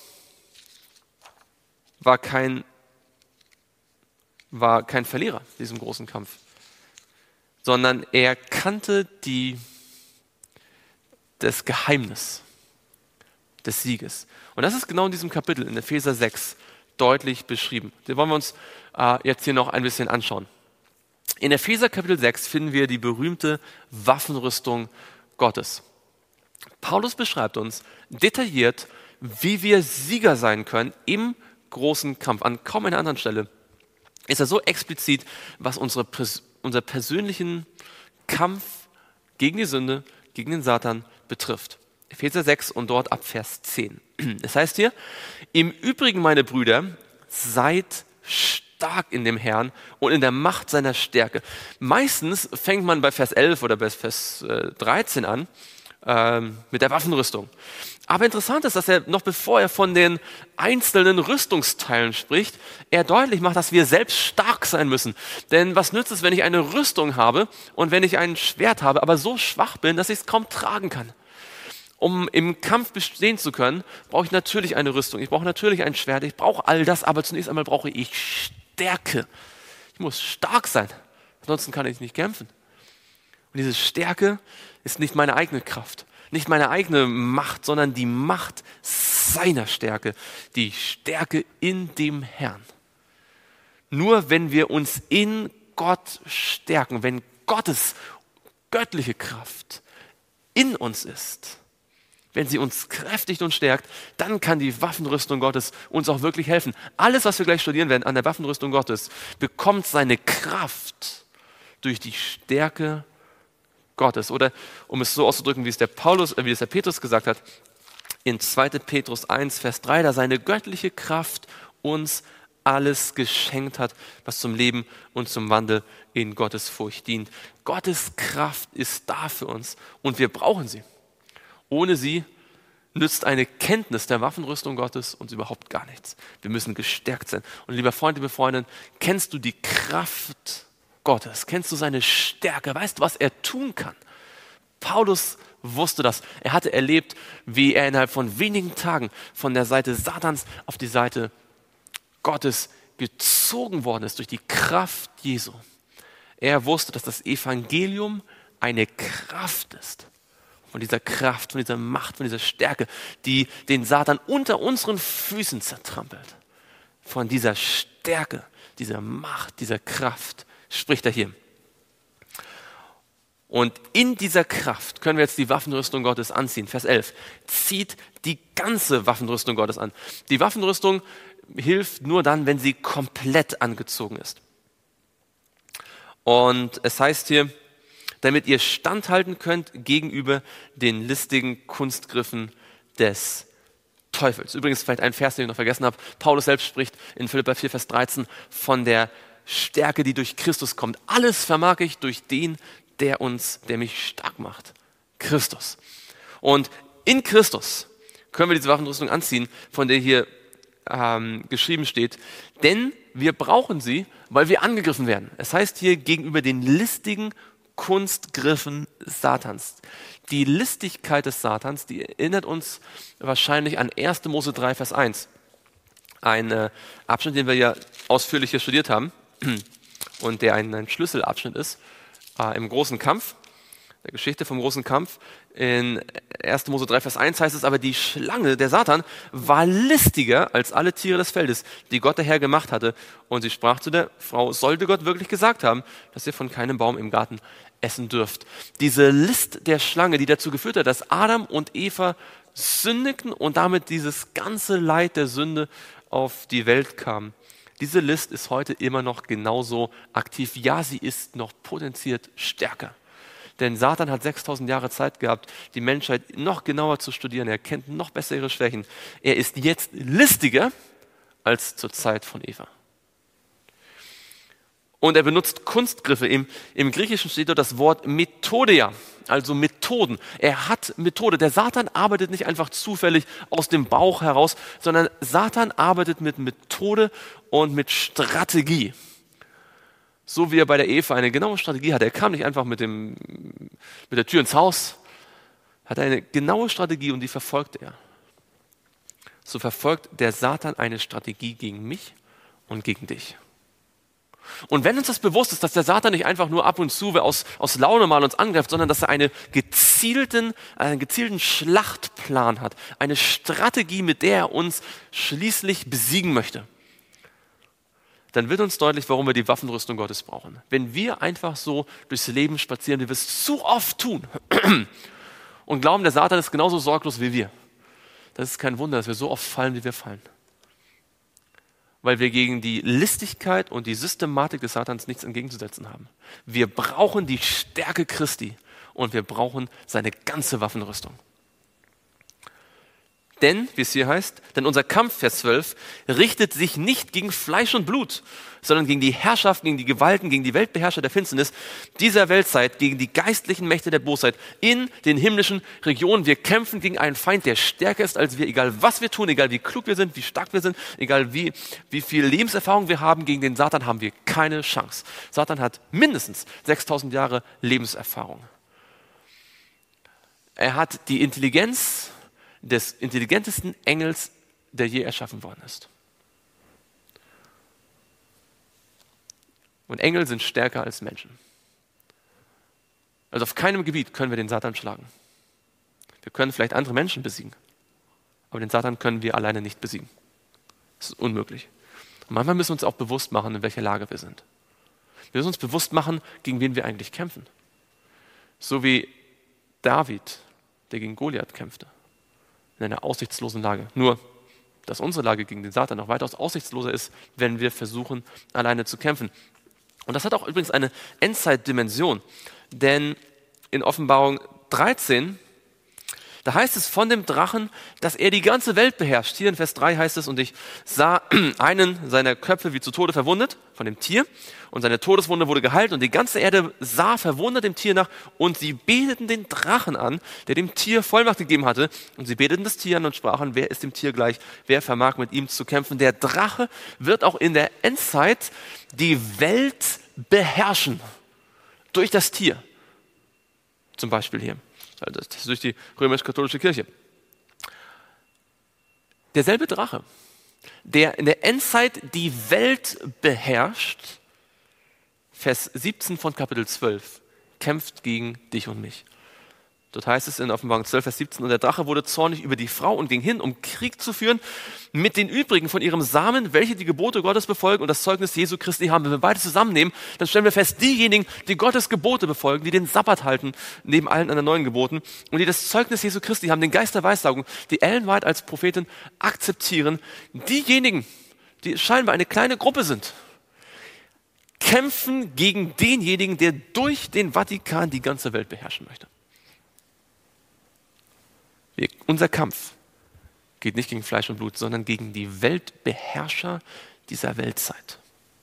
war kein, war kein Verlierer in diesem großen Kampf, sondern er kannte die, das Geheimnis des Sieges. Und das ist genau in diesem Kapitel in Epheser sechs deutlich beschrieben. Den wollen wir uns äh, jetzt hier noch ein bisschen anschauen. In Epheser Kapitel sechs finden wir die berühmte Waffenrüstung Gottes. Paulus beschreibt uns detailliert, wie wir Sieger sein können im großen Kampf. An kaum einer anderen Stelle ist er so explizit, was unsere, unser persönlichen Kampf gegen die Sünde, gegen den Satan betrifft. Epheser sechs und dort ab Vers zehn. Es heißt hier, im Übrigen, meine Brüder, seid stark in dem Herrn und in der Macht seiner Stärke. Meistens fängt man bei Vers elf oder bei Vers dreizehn an ähm, mit der Waffenrüstung. Aber interessant ist, dass er noch bevor er von den einzelnen Rüstungsteilen spricht, er deutlich macht, dass wir selbst stark sein müssen. Denn was nützt es, wenn ich eine Rüstung habe und wenn ich ein Schwert habe, aber so schwach bin, dass ich es kaum tragen kann? Um im Kampf bestehen zu können, brauche ich natürlich eine Rüstung, ich brauche natürlich ein Schwert, ich brauche all das, aber zunächst einmal brauche ich Stärke. Ich muss stark sein, ansonsten kann ich nicht kämpfen. Und diese Stärke ist nicht meine eigene Kraft, nicht meine eigene Macht, sondern die Macht seiner Stärke, die Stärke in dem Herrn. Nur wenn wir uns in Gott stärken, wenn Gottes göttliche Kraft in uns ist, wenn sie uns kräftigt und stärkt, dann kann die Waffenrüstung Gottes uns auch wirklich helfen. Alles, was wir gleich studieren werden an der Waffenrüstung Gottes, bekommt seine Kraft durch die Stärke Gottes. Oder um es so auszudrücken, wie es der Paulus, äh, wie es der Petrus gesagt hat, in zweiter Petrus eins, Vers drei, da seine göttliche Kraft uns alles geschenkt hat, was zum Leben und zum Wandel in Gottes Furcht dient. Gottes Kraft ist da für uns und wir brauchen sie. Ohne sie nützt eine Kenntnis der Waffenrüstung Gottes uns überhaupt gar nichts. Wir müssen gestärkt sein. Und lieber Freund, liebe Freundin, kennst du die Kraft Gottes? Kennst du seine Stärke? Weißt du, was er tun kann? Paulus wusste das. Er hatte erlebt, wie er innerhalb von wenigen Tagen von der Seite Satans auf die Seite Gottes gezogen worden ist durch die Kraft Jesu. Er wusste, dass das Evangelium eine Kraft ist. Von dieser Kraft, von dieser Macht, von dieser Stärke, die den Satan unter unseren Füßen zertrampelt. Von dieser Stärke, dieser Macht, dieser Kraft spricht er hier. Und in dieser Kraft können wir jetzt die Waffenrüstung Gottes anziehen. Vers elf. Zieht die ganze Waffenrüstung Gottes an. Die Waffenrüstung hilft nur dann, wenn sie komplett angezogen ist. Und es heißt hier, damit ihr standhalten könnt gegenüber den listigen Kunstgriffen des Teufels. Übrigens vielleicht ein Vers, den ich noch vergessen habe. Paulus selbst spricht in Philipper vier, Vers dreizehn von der Stärke, die durch Christus kommt. Alles vermag ich durch den, der uns, der mich stark macht. Christus. Und in Christus können wir diese Waffenrüstung anziehen, von der hier ähm, geschrieben steht, denn wir brauchen sie, weil wir angegriffen werden. Es heißt hier gegenüber den listigen Kunstgriffen Satans. Die Listigkeit des Satans, die erinnert uns wahrscheinlich an erster Mose drei, Vers eins. Ein äh, Abschnitt, den wir ja ausführlich hier studiert haben und der ein, ein Schlüsselabschnitt ist äh, im großen Kampf, der Geschichte vom großen Kampf. In erster Mose drei, Vers eins heißt es aber, die Schlange, der Satan, war listiger als alle Tiere des Feldes, die Gott der Herr gemacht hatte. Und sie sprach zu der Frau, sollte Gott wirklich gesagt haben, dass ihr von keinem Baum im Garten essen dürft. Diese List der Schlange, die dazu geführt hat, dass Adam und Eva sündigten und damit dieses ganze Leid der Sünde auf die Welt kam. Diese List ist heute immer noch genauso aktiv. Ja, sie ist noch potenziert stärker. Denn Satan hat sechstausend Jahre Zeit gehabt, die Menschheit noch genauer zu studieren. Er kennt noch besser ihre Schwächen. Er ist jetzt listiger als zur Zeit von Eva. Und er benutzt Kunstgriffe. Im, im Griechischen steht dort das Wort Methodia, also Methoden. Er hat Methode. Der Satan arbeitet nicht einfach zufällig aus dem Bauch heraus, sondern Satan arbeitet mit Methode und mit Strategie. So wie er bei der Eva eine genaue Strategie hat. Er kam nicht einfach mit, dem, mit der Tür ins Haus, hat eine genaue Strategie und die verfolgt er. So verfolgt der Satan eine Strategie gegen mich und gegen dich. Und wenn uns das bewusst ist, dass der Satan nicht einfach nur ab und zu aus, aus Laune mal uns angreift, sondern dass er eine gezielten, einen gezielten Schlachtplan hat, eine Strategie, mit der er uns schließlich besiegen möchte, dann wird uns deutlich, warum wir die Waffenrüstung Gottes brauchen. Wenn wir einfach so durchs Leben spazieren, wie wir es zu oft tun und glauben, der Satan ist genauso sorglos wie wir, das ist kein Wunder, dass wir so oft fallen, wie wir fallen. Weil wir gegen die Listigkeit und die Systematik des Satans nichts entgegenzusetzen haben. Wir brauchen die Stärke Christi und wir brauchen seine ganze Waffenrüstung. Denn, wie es hier heißt, denn unser Kampf, Vers zwölf, richtet sich nicht gegen Fleisch und Blut, sondern gegen die Herrschaften, gegen die Gewalten, gegen die Weltbeherrscher der Finsternis dieser Weltzeit, gegen die geistlichen Mächte der Bosheit in den himmlischen Regionen. Wir kämpfen gegen einen Feind, der stärker ist als wir, egal was wir tun, egal wie klug wir sind, wie stark wir sind, egal wie, wie viel Lebenserfahrung wir haben, gegen den Satan haben wir keine Chance. Satan hat mindestens sechstausend Jahre Lebenserfahrung. Er hat die Intelligenz des intelligentesten Engels, der je erschaffen worden ist. Und Engel sind stärker als Menschen. Also auf keinem Gebiet können wir den Satan schlagen. Wir können vielleicht andere Menschen besiegen, aber den Satan können wir alleine nicht besiegen. Das ist unmöglich. Und manchmal müssen wir uns auch bewusst machen, in welcher Lage wir sind. Wir müssen uns bewusst machen, gegen wen wir eigentlich kämpfen. So wie David, der gegen Goliath kämpfte. In einer aussichtslosen Lage. Nur, dass unsere Lage gegen den Satan noch weitaus aussichtsloser ist, wenn wir versuchen, alleine zu kämpfen. Und das hat auch übrigens eine Endzeitdimension. Denn in Offenbarung dreizehn, da heißt es von dem Drachen, dass er die ganze Welt beherrscht. Hier in Vers drei heißt es, und ich sah einen seiner Köpfe wie zu Tode verwundet von dem Tier und seine Todeswunde wurde geheilt und die ganze Erde sah verwundert dem Tier nach und sie beteten den Drachen an, der dem Tier Vollmacht gegeben hatte und sie beteten das Tier an und sprachen, wer ist dem Tier gleich, wer vermag mit ihm zu kämpfen. Der Drache wird auch in der Endzeit die Welt beherrschen durch das Tier. Zum Beispiel hier. Also das ist durch die römisch-katholische Kirche. Derselbe Drache, der in der Endzeit die Welt beherrscht, Vers siebzehn von Kapitel zwölf, kämpft gegen dich und mich. Dort heißt es in Offenbarung zwölf, Vers siebzehn, und der Drache wurde zornig über die Frau und ging hin, um Krieg zu führen mit den übrigen von ihrem Samen, welche die Gebote Gottes befolgen und das Zeugnis Jesu Christi haben. Wenn wir beide zusammennehmen, dann stellen wir fest, diejenigen, die Gottes Gebote befolgen, die den Sabbat halten, neben allen anderen neuen Geboten, und die das Zeugnis Jesu Christi haben, den Geist der Weissagung, die Ellen White als Prophetin akzeptieren, diejenigen, die scheinbar eine kleine Gruppe sind, kämpfen gegen denjenigen, der durch den Vatikan die ganze Welt beherrschen möchte. Wir, unser Kampf geht nicht gegen Fleisch und Blut, sondern gegen die Weltbeherrscher dieser Weltzeit.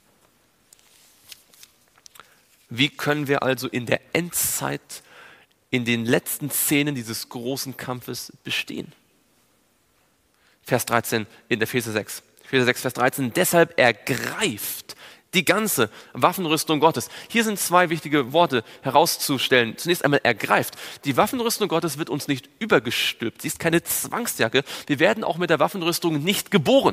Wie können wir also in der Endzeit, in den letzten Szenen dieses großen Kampfes bestehen? Vers dreizehn in Epheser sechs. Epheser sechs, Vers dreizehn. Deshalb ergreift die ganze Waffenrüstung Gottes. Hier sind zwei wichtige Worte herauszustellen. Zunächst einmal ergreift. Die Waffenrüstung Gottes wird uns nicht übergestülpt. Sie ist keine Zwangsjacke. Wir werden auch mit der Waffenrüstung nicht geboren.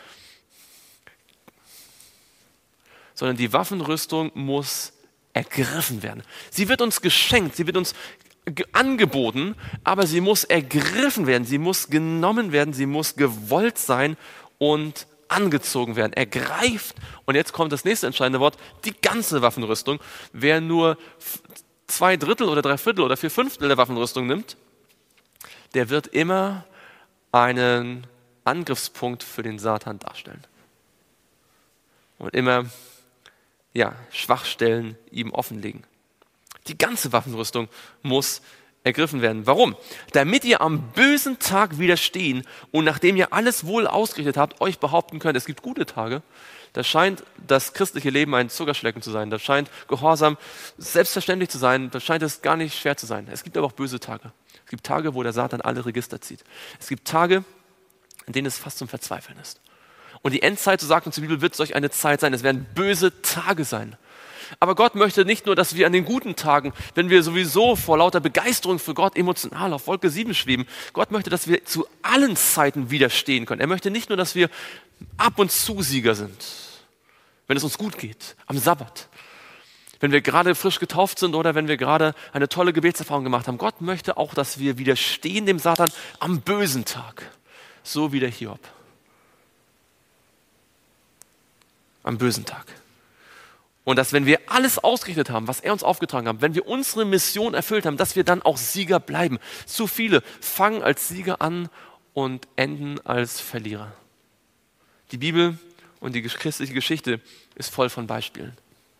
Sondern die Waffenrüstung muss ergriffen werden. Sie wird uns geschenkt, sie wird uns angeboten, aber sie muss ergriffen werden, sie muss genommen werden, sie muss gewollt sein und angezogen werden. Er greift, und jetzt kommt das nächste entscheidende Wort, die ganze Waffenrüstung. Wer nur zwei Drittel oder drei Viertel oder vier Fünftel der Waffenrüstung nimmt, der wird immer einen Angriffspunkt für den Satan darstellen. Und immer ja, Schwachstellen ihm offenlegen. Die ganze Waffenrüstung muss ergriffen werden. Warum? Damit ihr am bösen Tag widerstehen und nachdem ihr alles wohl ausgerichtet habt, euch behaupten könnt, es gibt gute Tage. Da scheint das christliche Leben ein Zuckerschlecken zu sein. Da scheint Gehorsam selbstverständlich zu sein. Da scheint es gar nicht schwer zu sein. Es gibt aber auch böse Tage. Es gibt Tage, wo der Satan alle Register zieht. Es gibt Tage, in denen es fast zum Verzweifeln ist. Und die Endzeit, so sagt uns die Bibel, wird solch eine Zeit sein. Es werden böse Tage sein. Aber Gott möchte nicht nur, dass wir an den guten Tagen, wenn wir sowieso vor lauter Begeisterung für Gott emotional auf Wolke sieben schweben, Gott möchte, dass wir zu allen Zeiten widerstehen können. Er möchte nicht nur, dass wir ab und zu Sieger sind, wenn es uns gut geht, am Sabbat, wenn wir gerade frisch getauft sind oder wenn wir gerade eine tolle Gebetserfahrung gemacht haben. Gott möchte auch, dass wir widerstehen dem Satan am bösen Tag, so wie der Hiob. Am bösen Tag. Und dass, wenn wir alles ausgerichtet haben, was er uns aufgetragen hat, wenn wir unsere Mission erfüllt haben, dass wir dann auch Sieger bleiben. Zu viele fangen als Sieger an und enden als Verlierer. Die Bibel und die christliche Geschichte ist voll von Beispielen.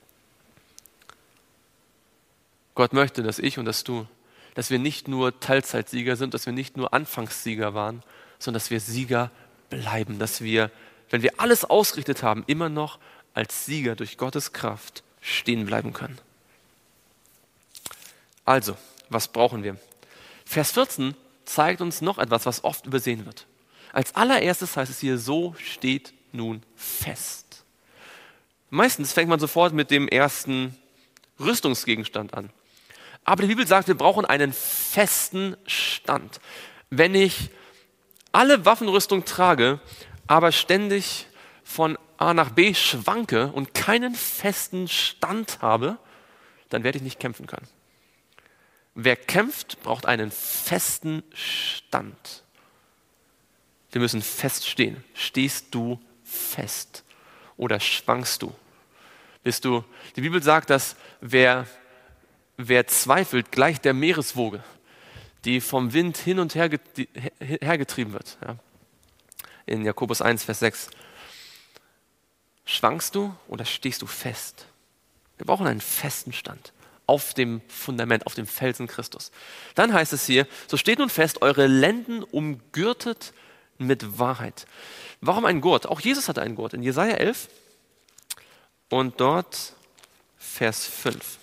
Gott möchte, dass ich und dass du, dass wir nicht nur Teilzeitsieger sind, dass wir nicht nur Anfangssieger waren, sondern dass wir Sieger bleiben, dass wir, wenn wir alles ausgerichtet haben, immer noch als Sieger durch Gottes Kraft stehen bleiben können. Also, was brauchen wir? Vers vierzehn zeigt uns noch etwas, was oft übersehen wird. Als allererstes heißt es hier, so steht nun fest. Meistens fängt man sofort mit dem ersten Rüstungsgegenstand an. Aber die Bibel sagt, wir brauchen einen festen Stand. Wenn ich alle Waffenrüstung trage, aber ständig von A nach B schwanke und keinen festen Stand habe, dann werde ich nicht kämpfen können. Wer kämpft, braucht einen festen Stand. Wir müssen feststehen. Stehst du fest oder schwankst du? Bist du? Die Bibel sagt, dass wer, wer zweifelt, gleich der Meereswoge, die vom Wind hin und her hergetrieben wird. Ja. In Jakobus eins, Vers sechs. Schwankst du oder stehst du fest? Wir brauchen einen festen Stand auf dem Fundament, auf dem Felsen Christus. Dann heißt es hier, so steht nun fest, eure Lenden umgürtet mit Wahrheit. Warum ein Gurt? Auch Jesus hatte einen Gurt. In Jesaja elf und dort Vers fünf.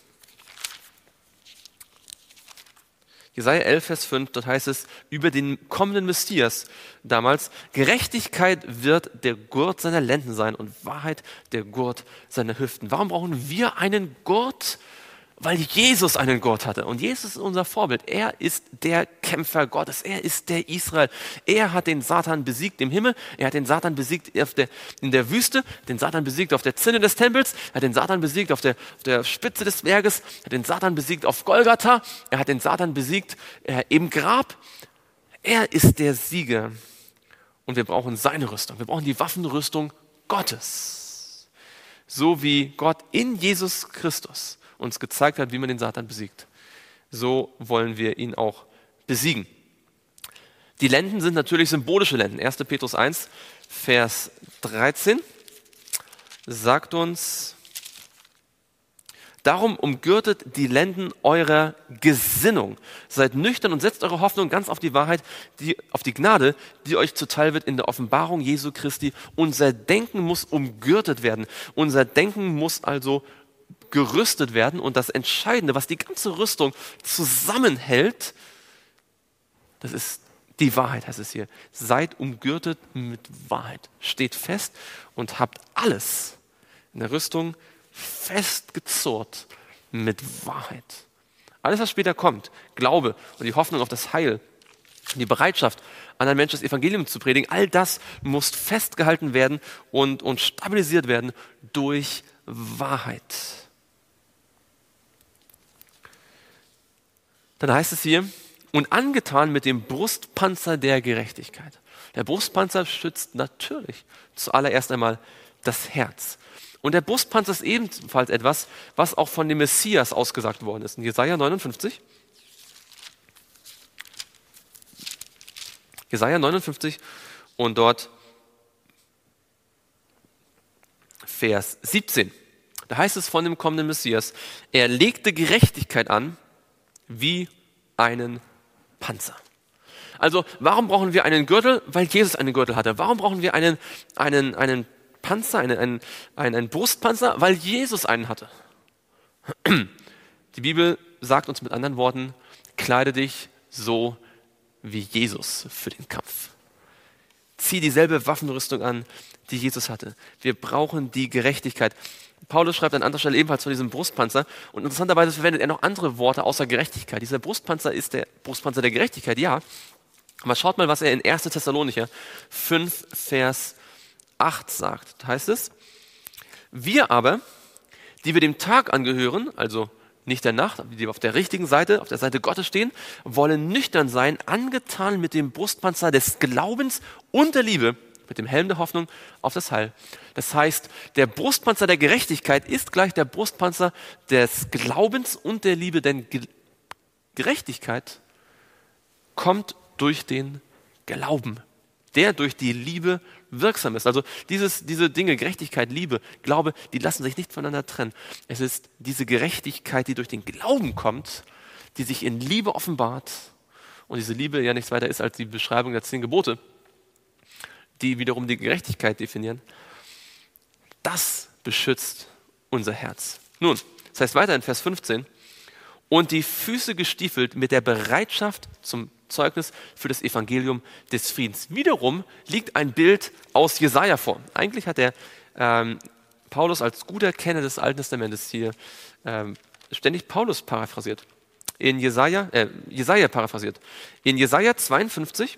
Jesaja elf, Vers fünf, dort heißt es über den kommenden Messias damals, Gerechtigkeit wird der Gurt seiner Lenden sein und Wahrheit der Gurt seiner Hüften. Warum brauchen wir einen Gurt? weil Jesus einen Gott hatte. Und Jesus ist unser Vorbild. Er ist der Kämpfer Gottes. Er ist der Israel. Er hat den Satan besiegt im Himmel. Er hat den Satan besiegt auf der, in der Wüste, den Satan besiegt auf der Zinne des Tempels. Er hat den Satan besiegt auf der, auf der Spitze des Berges. Er hat den Satan besiegt auf Golgatha. Er hat den Satan besiegt äh, im Grab. Er ist der Sieger. Und wir brauchen seine Rüstung. Wir brauchen die Waffenrüstung Gottes. So wie Gott in Jesus Christus uns gezeigt hat, wie man den Satan besiegt. So wollen wir ihn auch besiegen. Die Lenden sind natürlich symbolische Lenden. erster Petrus eins, Vers dreizehn sagt uns, darum umgürtet die Lenden eurer Gesinnung. Seid nüchtern und setzt eure Hoffnung ganz auf die Wahrheit, die, auf die Gnade, die euch zuteil wird in der Offenbarung Jesu Christi. Unser Denken muss umgürtet werden. Unser Denken muss also gerüstet werden. Und das Entscheidende, was die ganze Rüstung zusammenhält, das ist die Wahrheit, heißt es hier. Seid umgürtet mit Wahrheit. Steht fest und habt alles in der Rüstung festgezurrt mit Wahrheit. Alles, was später kommt, Glaube und die Hoffnung auf das Heil, die Bereitschaft, anderen Menschen das Evangelium zu predigen, all das muss festgehalten werden und, und stabilisiert werden durch Wahrheit. Dann heißt es hier, und angetan mit dem Brustpanzer der Gerechtigkeit. Der Brustpanzer schützt natürlich zuallererst einmal das Herz. Und der Brustpanzer ist ebenfalls etwas, was auch von dem Messias ausgesagt worden ist. In Jesaja neunundfünfzig. Jesaja neunundfünfzig und dort Vers siebzehn. Da heißt es von dem kommenden Messias, er legte Gerechtigkeit an wie einen Panzer. Also warum brauchen wir einen Gürtel? Weil Jesus einen Gürtel hatte. Warum brauchen wir einen, einen, einen Panzer, einen, einen, einen Brustpanzer? Weil Jesus einen hatte. Die Bibel sagt uns mit anderen Worten, kleide dich so wie Jesus für den Kampf. Zieh dieselbe Waffenrüstung an, die Jesus hatte. Wir brauchen die Gerechtigkeit. Paulus schreibt an anderer Stelle ebenfalls von diesem Brustpanzer und interessanterweise verwendet er noch andere Worte außer Gerechtigkeit. Dieser Brustpanzer ist der Brustpanzer der Gerechtigkeit, ja. Aber schaut mal, was er in erster Thessalonicher fünf, Vers acht sagt. Da heißt es, wir aber, die wir dem Tag angehören, also nicht der Nacht, die wir auf der richtigen Seite, auf der Seite Gottes stehen, wollen nüchtern sein, angetan mit dem Brustpanzer des Glaubens und der Liebe, mit dem Helm der Hoffnung auf das Heil. Das heißt, der Brustpanzer der Gerechtigkeit ist gleich der Brustpanzer des Glaubens und der Liebe, denn Ge- Gerechtigkeit kommt durch den Glauben, der durch die Liebe wirksam ist. Also dieses, diese Dinge, Gerechtigkeit, Liebe, Glaube, die lassen sich nicht voneinander trennen. Es ist diese Gerechtigkeit, die durch den Glauben kommt, die sich in Liebe offenbart. Und diese Liebe ja nichts weiter ist als die Beschreibung der zehn Gebote, die wiederum die Gerechtigkeit definieren. Das beschützt unser Herz. Nun, das heißt weiter in Vers fünfzehn, und die Füße gestiefelt mit der Bereitschaft zum Zeugnis für das Evangelium des Friedens. Wiederum liegt ein Bild aus Jesaja vor. Eigentlich hat der ähm, Paulus als guter Kenner des Alten Testamentes hier ähm, ständig Paulus paraphrasiert. In Jesaja, äh, Jesaja paraphrasiert. In Jesaja zweiundfünfzig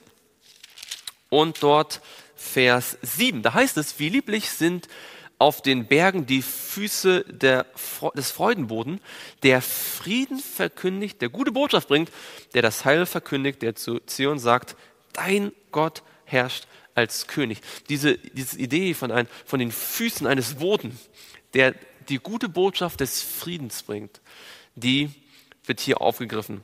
und dort Vers sieben. Da heißt es, wie lieblich sind auf den Bergen die Füße der, des Freudenboten, der Frieden verkündigt, der gute Botschaft bringt, der das Heil verkündigt, der zu Zion sagt, dein Gott herrscht als König. Diese, diese Idee von, ein, von den Füßen eines Boten, der die gute Botschaft des Friedens bringt, die wird hier aufgegriffen.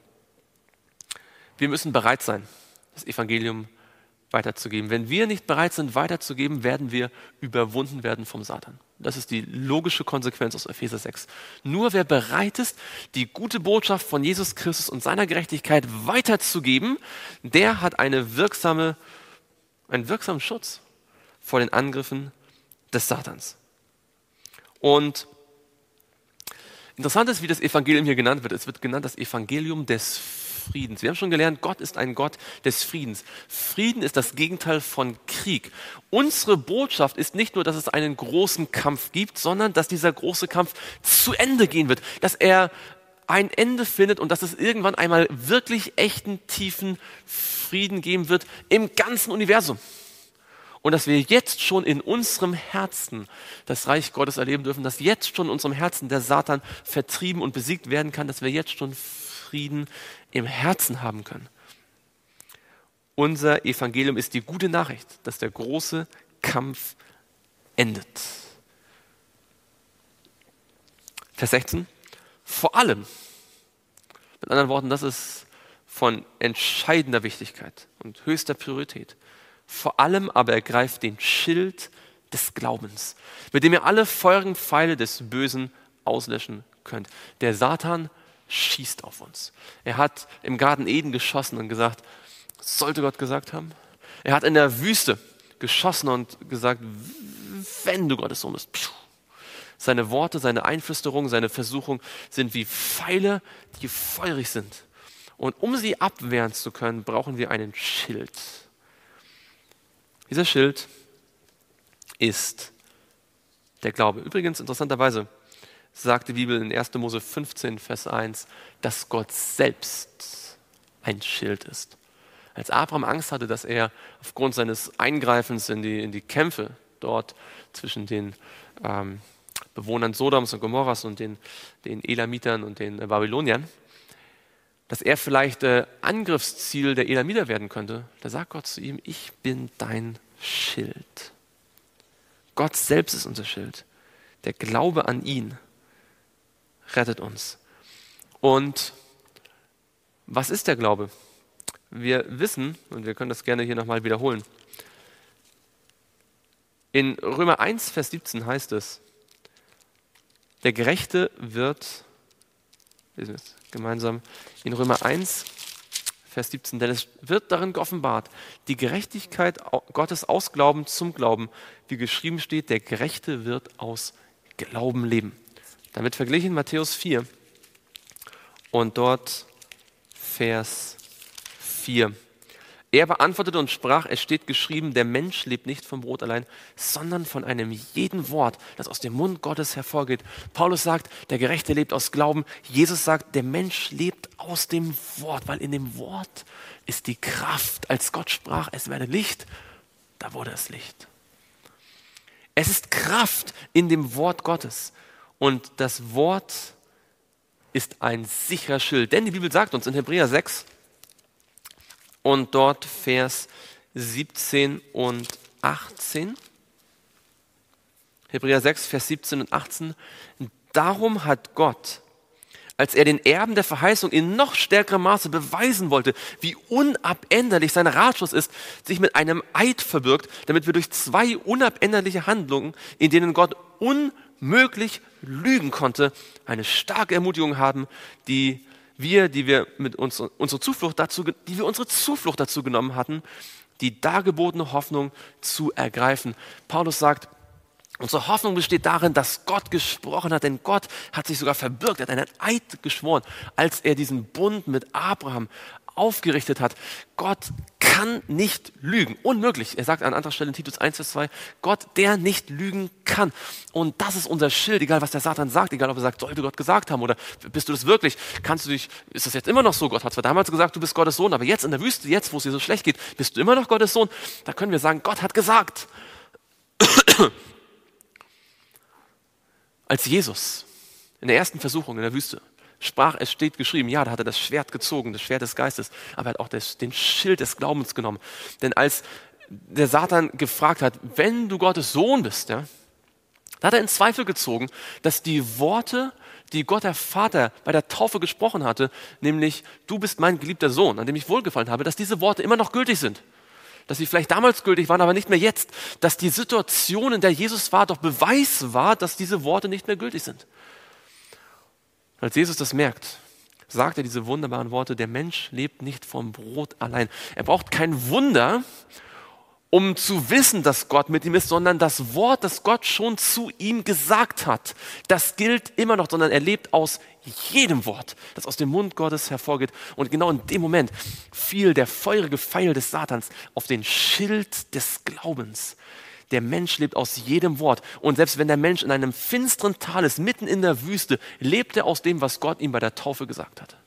Wir müssen bereit sein, das Evangelium weiterzugeben. Wenn wir nicht bereit sind, weiterzugeben, werden wir überwunden werden vom Satan. Das ist die logische Konsequenz aus Epheser sechs. Nur wer bereit ist, die gute Botschaft von Jesus Christus und seiner Gerechtigkeit weiterzugeben, der hat eine wirksame, einen wirksamen Schutz vor den Angriffen des Satans. Und interessant ist, wie das Evangelium hier genannt wird. Es wird genannt das Evangelium des Friedens. Wir haben schon gelernt, Gott ist ein Gott des Friedens. Frieden ist das Gegenteil von Krieg. Unsere Botschaft ist nicht nur, dass es einen großen Kampf gibt, sondern dass dieser große Kampf zu Ende gehen wird, dass er ein Ende findet und dass es irgendwann einmal wirklich echten, tiefen Frieden geben wird im ganzen Universum. Und dass wir jetzt schon in unserem Herzen das Reich Gottes erleben dürfen, dass jetzt schon in unserem Herzen der Satan vertrieben und besiegt werden kann, dass wir jetzt schon Frieden im Herzen haben können. Unser Evangelium ist die gute Nachricht, dass der große Kampf endet. Vers sechzehn. Vor allem, mit anderen Worten, das ist von entscheidender Wichtigkeit und höchster Priorität. Vor allem aber ergreift den Schild des Glaubens, mit dem ihr alle feurigen Pfeile des Bösen auslöschen könnt. Der Satan schießt auf uns. Er hat im Garten Eden geschossen und gesagt, sollte Gott gesagt haben. Er hat in der Wüste geschossen und gesagt, wenn du Gottes Sohn bist. Seine Worte, seine Einflüsterung, seine Versuchung sind wie Pfeile, die feurig sind. Und um sie abwehren zu können, brauchen wir einen Schild. Dieser Schild ist der Glaube. Übrigens, interessanterweise sagt die Bibel in erster Mose fünfzehn, Vers eins, dass Gott selbst ein Schild ist. Als Abraham Angst hatte, dass er aufgrund seines Eingreifens in die, in die Kämpfe dort zwischen den ähm, Bewohnern Sodoms und Gomorras und den, den Elamitern und den äh, Babyloniern, dass er vielleicht äh, Angriffsziel der Elamiter werden könnte, da sagt Gott zu ihm, ich bin dein Schild. Gott selbst ist unser Schild. Der Glaube an ihn rettet uns. Und was ist der Glaube? Wir wissen, und wir können das gerne hier nochmal wiederholen, in Römer eins, Vers siebzehn heißt es, der Gerechte wird, lesen wir es gemeinsam, in Römer eins, Vers siebzehn, denn es wird darin geoffenbart, die Gerechtigkeit Gottes aus Glauben zum Glauben, wie geschrieben steht, der Gerechte wird aus Glauben leben. Damit verglichen Matthäus vier und dort Vers vier. Er beantwortete und sprach, es steht geschrieben, der Mensch lebt nicht vom Brot allein, sondern von einem jeden Wort, das aus dem Mund Gottes hervorgeht. Paulus sagt, der Gerechte lebt aus Glauben. Jesus sagt, der Mensch lebt aus dem Wort, weil in dem Wort ist die Kraft. Als Gott sprach, es werde Licht, da wurde es Licht. Es ist Kraft in dem Wort Gottes. Und das Wort ist ein sicherer Schild. Denn die Bibel sagt uns in Hebräer sechs, und dort Vers siebzehn und achtzehn. Hebräer sechs, Vers siebzehn und achtzehn. Darum hat Gott, als er den Erben der Verheißung in noch stärkerem Maße beweisen wollte, wie unabänderlich sein Ratschluss ist, sich mit einem Eid verbirgt, damit wir durch zwei unabänderliche Handlungen, in denen Gott unmöglich lügen konnte, eine starke Ermutigung haben, die wir, die wir mit uns, unsere Zuflucht dazu, die wir unsere Zuflucht dazu genommen hatten, die dargebotene Hoffnung zu ergreifen. Paulus sagt, unsere Hoffnung besteht darin, dass Gott gesprochen hat, denn Gott hat sich sogar verbürgt, er hat einen Eid geschworen, als er diesen Bund mit Abraham aufgerichtet hat. Gott kann nicht lügen, unmöglich. Er sagt an anderer Stelle in Titus eins, Vers zwei, Gott, der nicht lügen kann. Und das ist unser Schild, egal was der Satan sagt, egal ob er sagt, sollte Gott gesagt haben oder bist du das wirklich, kannst du dich, ist das jetzt immer noch so? Gott hat zwar damals gesagt, du bist Gottes Sohn, aber jetzt in der Wüste, jetzt wo es dir so schlecht geht, bist du immer noch Gottes Sohn. Da können wir sagen, Gott hat gesagt. Als Jesus in der ersten Versuchung in der Wüste sprach, es steht geschrieben, ja, da hat er das Schwert gezogen, das Schwert des Geistes, aber er hat auch das, den Schild des Glaubens genommen. Denn als der Satan gefragt hat, wenn du Gottes Sohn bist, ja, da hat er in Zweifel gezogen, dass die Worte, die Gott der Vater bei der Taufe gesprochen hatte, nämlich, du bist mein geliebter Sohn, an dem ich wohlgefallen habe, dass diese Worte immer noch gültig sind. Dass sie vielleicht damals gültig waren, aber nicht mehr jetzt. Dass die Situation, in der Jesus war, doch Beweis war, dass diese Worte nicht mehr gültig sind. Als Jesus das merkt, sagt er diese wunderbaren Worte, der Mensch lebt nicht vom Brot allein. Er braucht kein Wunder, um zu wissen, dass Gott mit ihm ist, sondern das Wort, das Gott schon zu ihm gesagt hat, das gilt immer noch, sondern er lebt aus jedem Wort, das aus dem Mund Gottes hervorgeht. Und genau in dem Moment fiel der feurige Pfeil des Satans auf den Schild des Glaubens, Der Mensch lebt aus jedem Wort. Und selbst wenn der Mensch in einem finsteren Tal ist, mitten in der Wüste, lebt er aus dem, was Gott ihm bei der Taufe gesagt hat.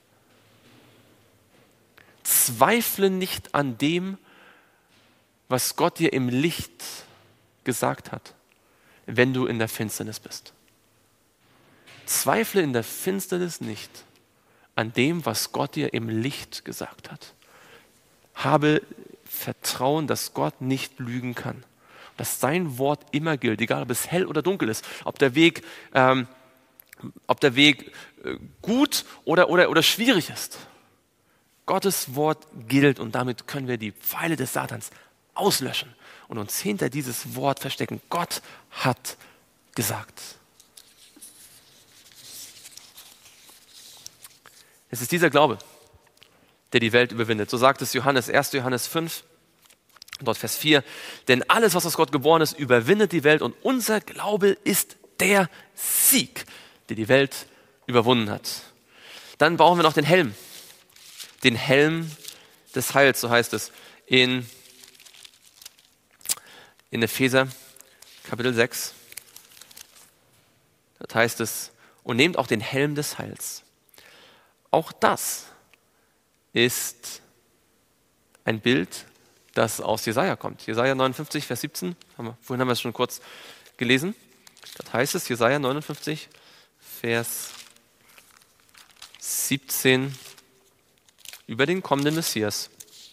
Zweifle nicht an dem, was Gott dir im Licht gesagt hat, wenn du in der Finsternis bist. Zweifle in der Finsternis nicht an dem, was Gott dir im Licht gesagt hat. Habe Vertrauen, dass Gott nicht lügen kann. Dass sein Wort immer gilt, egal ob es hell oder dunkel ist, ob der Weg, ähm, ob der Weg äh, gut oder, oder, oder schwierig ist. Gottes Wort gilt und damit können wir die Pfeile des Satans auslöschen und uns hinter dieses Wort verstecken. Gott hat gesagt. Es ist dieser Glaube, der die Welt überwindet. So sagt es Johannes, erster Johannes fünf, dort Vers vier. Denn alles, was aus Gott geboren ist, überwindet die Welt und unser Glaube ist der Sieg, der die Welt überwunden hat. Dann brauchen wir noch den Helm. Den Helm des Heils, so heißt es in, in Epheser Kapitel sechs. Dort heißt es, und nehmt auch den Helm des Heils. Auch das ist ein Bild, das aus Jesaja kommt. Jesaja neunundfünfzig, Vers siebzehn, haben wir, vorhin haben wir es schon kurz gelesen. Dort heißt es, Jesaja neunundfünfzig, Vers siebzehn, über den kommenden Messias.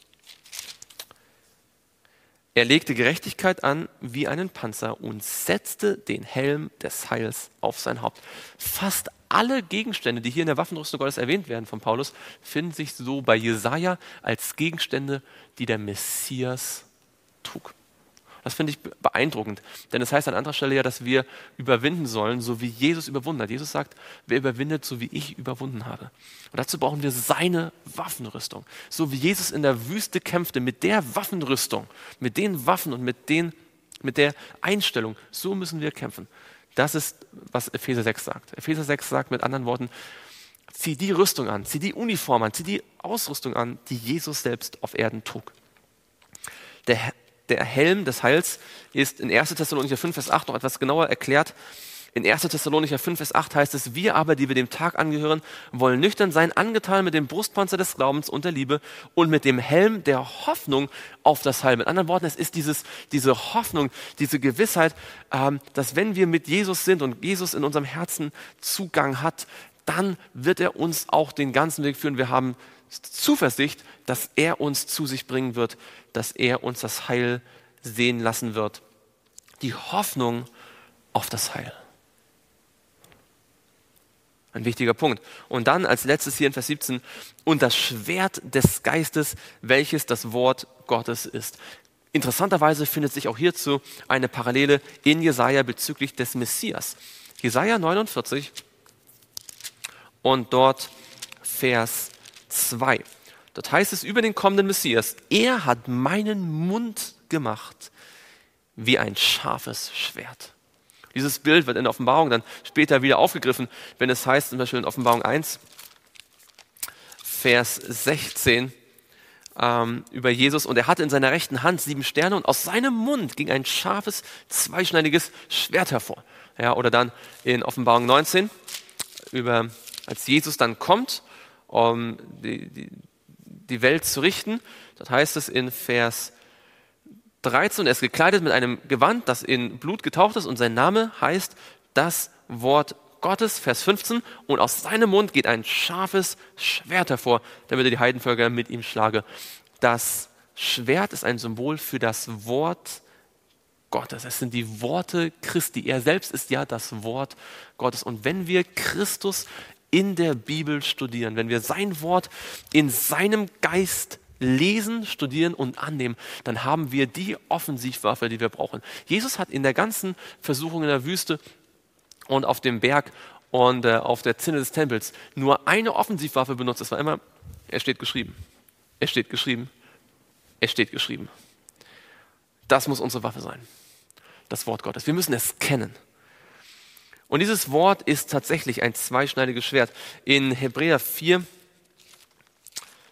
Er legte Gerechtigkeit an wie einen Panzer und setzte den Helm des Heils auf sein Haupt. Fast alle Gegenstände, die hier in der Waffenrüstung Gottes erwähnt werden von Paulus, finden sich so bei Jesaja als Gegenstände, die der Messias trug. Das finde ich beeindruckend, denn es heißt an anderer Stelle ja, dass wir überwinden sollen, so wie Jesus überwunden hat. Jesus sagt, wer überwindet, so wie ich überwunden habe. Und dazu brauchen wir seine Waffenrüstung. So wie Jesus in der Wüste kämpfte, mit der Waffenrüstung, mit den Waffen und mit, den, mit der Einstellung, so müssen wir kämpfen. Das ist, was Epheser sechs sagt. Epheser sechs sagt mit anderen Worten, zieh die Rüstung an, zieh die Uniform an, zieh die Ausrüstung an, die Jesus selbst auf Erden trug. Der Der Helm des Heils ist in erster Thessalonicher fünf, Vers acht noch etwas genauer erklärt. In erster Thessalonicher fünf, Vers acht heißt es, wir aber, die wir dem Tag angehören, wollen nüchtern sein, angetan mit dem Brustpanzer des Glaubens und der Liebe und mit dem Helm der Hoffnung auf das Heil. Mit anderen Worten, es ist dieses, diese Hoffnung, diese Gewissheit, ähm, dass wenn wir mit Jesus sind und Jesus in unserem Herzen Zugang hat, dann wird er uns auch den ganzen Weg führen. Wir haben Zuversicht, dass er uns zu sich bringen wird, dass er uns das Heil sehen lassen wird. Die Hoffnung auf das Heil. Ein wichtiger Punkt. Und dann als letztes hier in Vers siebzehn, und das Schwert des Geistes, welches das Wort Gottes ist. Interessanterweise findet sich auch hierzu eine Parallele in Jesaja bezüglich des Messias. Jesaja neunundvierzig und dort Vers zwei. Dort heißt es über den kommenden Messias, er hat meinen Mund gemacht wie ein scharfes Schwert. Dieses Bild wird in der Offenbarung dann später wieder aufgegriffen, wenn es heißt, zum Beispiel in Offenbarung eins, Vers sechzehn, ähm, über Jesus, und er hatte in seiner rechten Hand sieben Sterne und aus seinem Mund ging ein scharfes, zweischneidiges Schwert hervor. Ja, oder dann in Offenbarung neunzehn, über, als Jesus dann kommt, um die, die, die Welt zu richten. Dort heißt es in Vers dreizehn, er ist gekleidet mit einem Gewand, das in Blut getaucht ist und sein Name heißt das Wort Gottes. Vers fünfzehn, und aus seinem Mund geht ein scharfes Schwert hervor, damit er die Heidenvölker mit ihm schlage. Das Schwert ist ein Symbol für das Wort Gottes. Es sind die Worte Christi. Er selbst ist ja das Wort Gottes. Und wenn wir Christus in der Bibel studieren, wenn wir sein Wort in seinem Geist lesen, studieren und annehmen, dann haben wir die Offensivwaffe, die wir brauchen. Jesus hat in der ganzen Versuchung in der Wüste und auf dem Berg und äh, auf der Zinne des Tempels nur eine Offensivwaffe benutzt. Das war immer, er steht geschrieben, er steht geschrieben, er steht geschrieben. Das muss unsere Waffe sein, das Wort Gottes. Wir müssen es kennen. Und dieses Wort ist tatsächlich ein zweischneidiges Schwert. In Hebräer vier,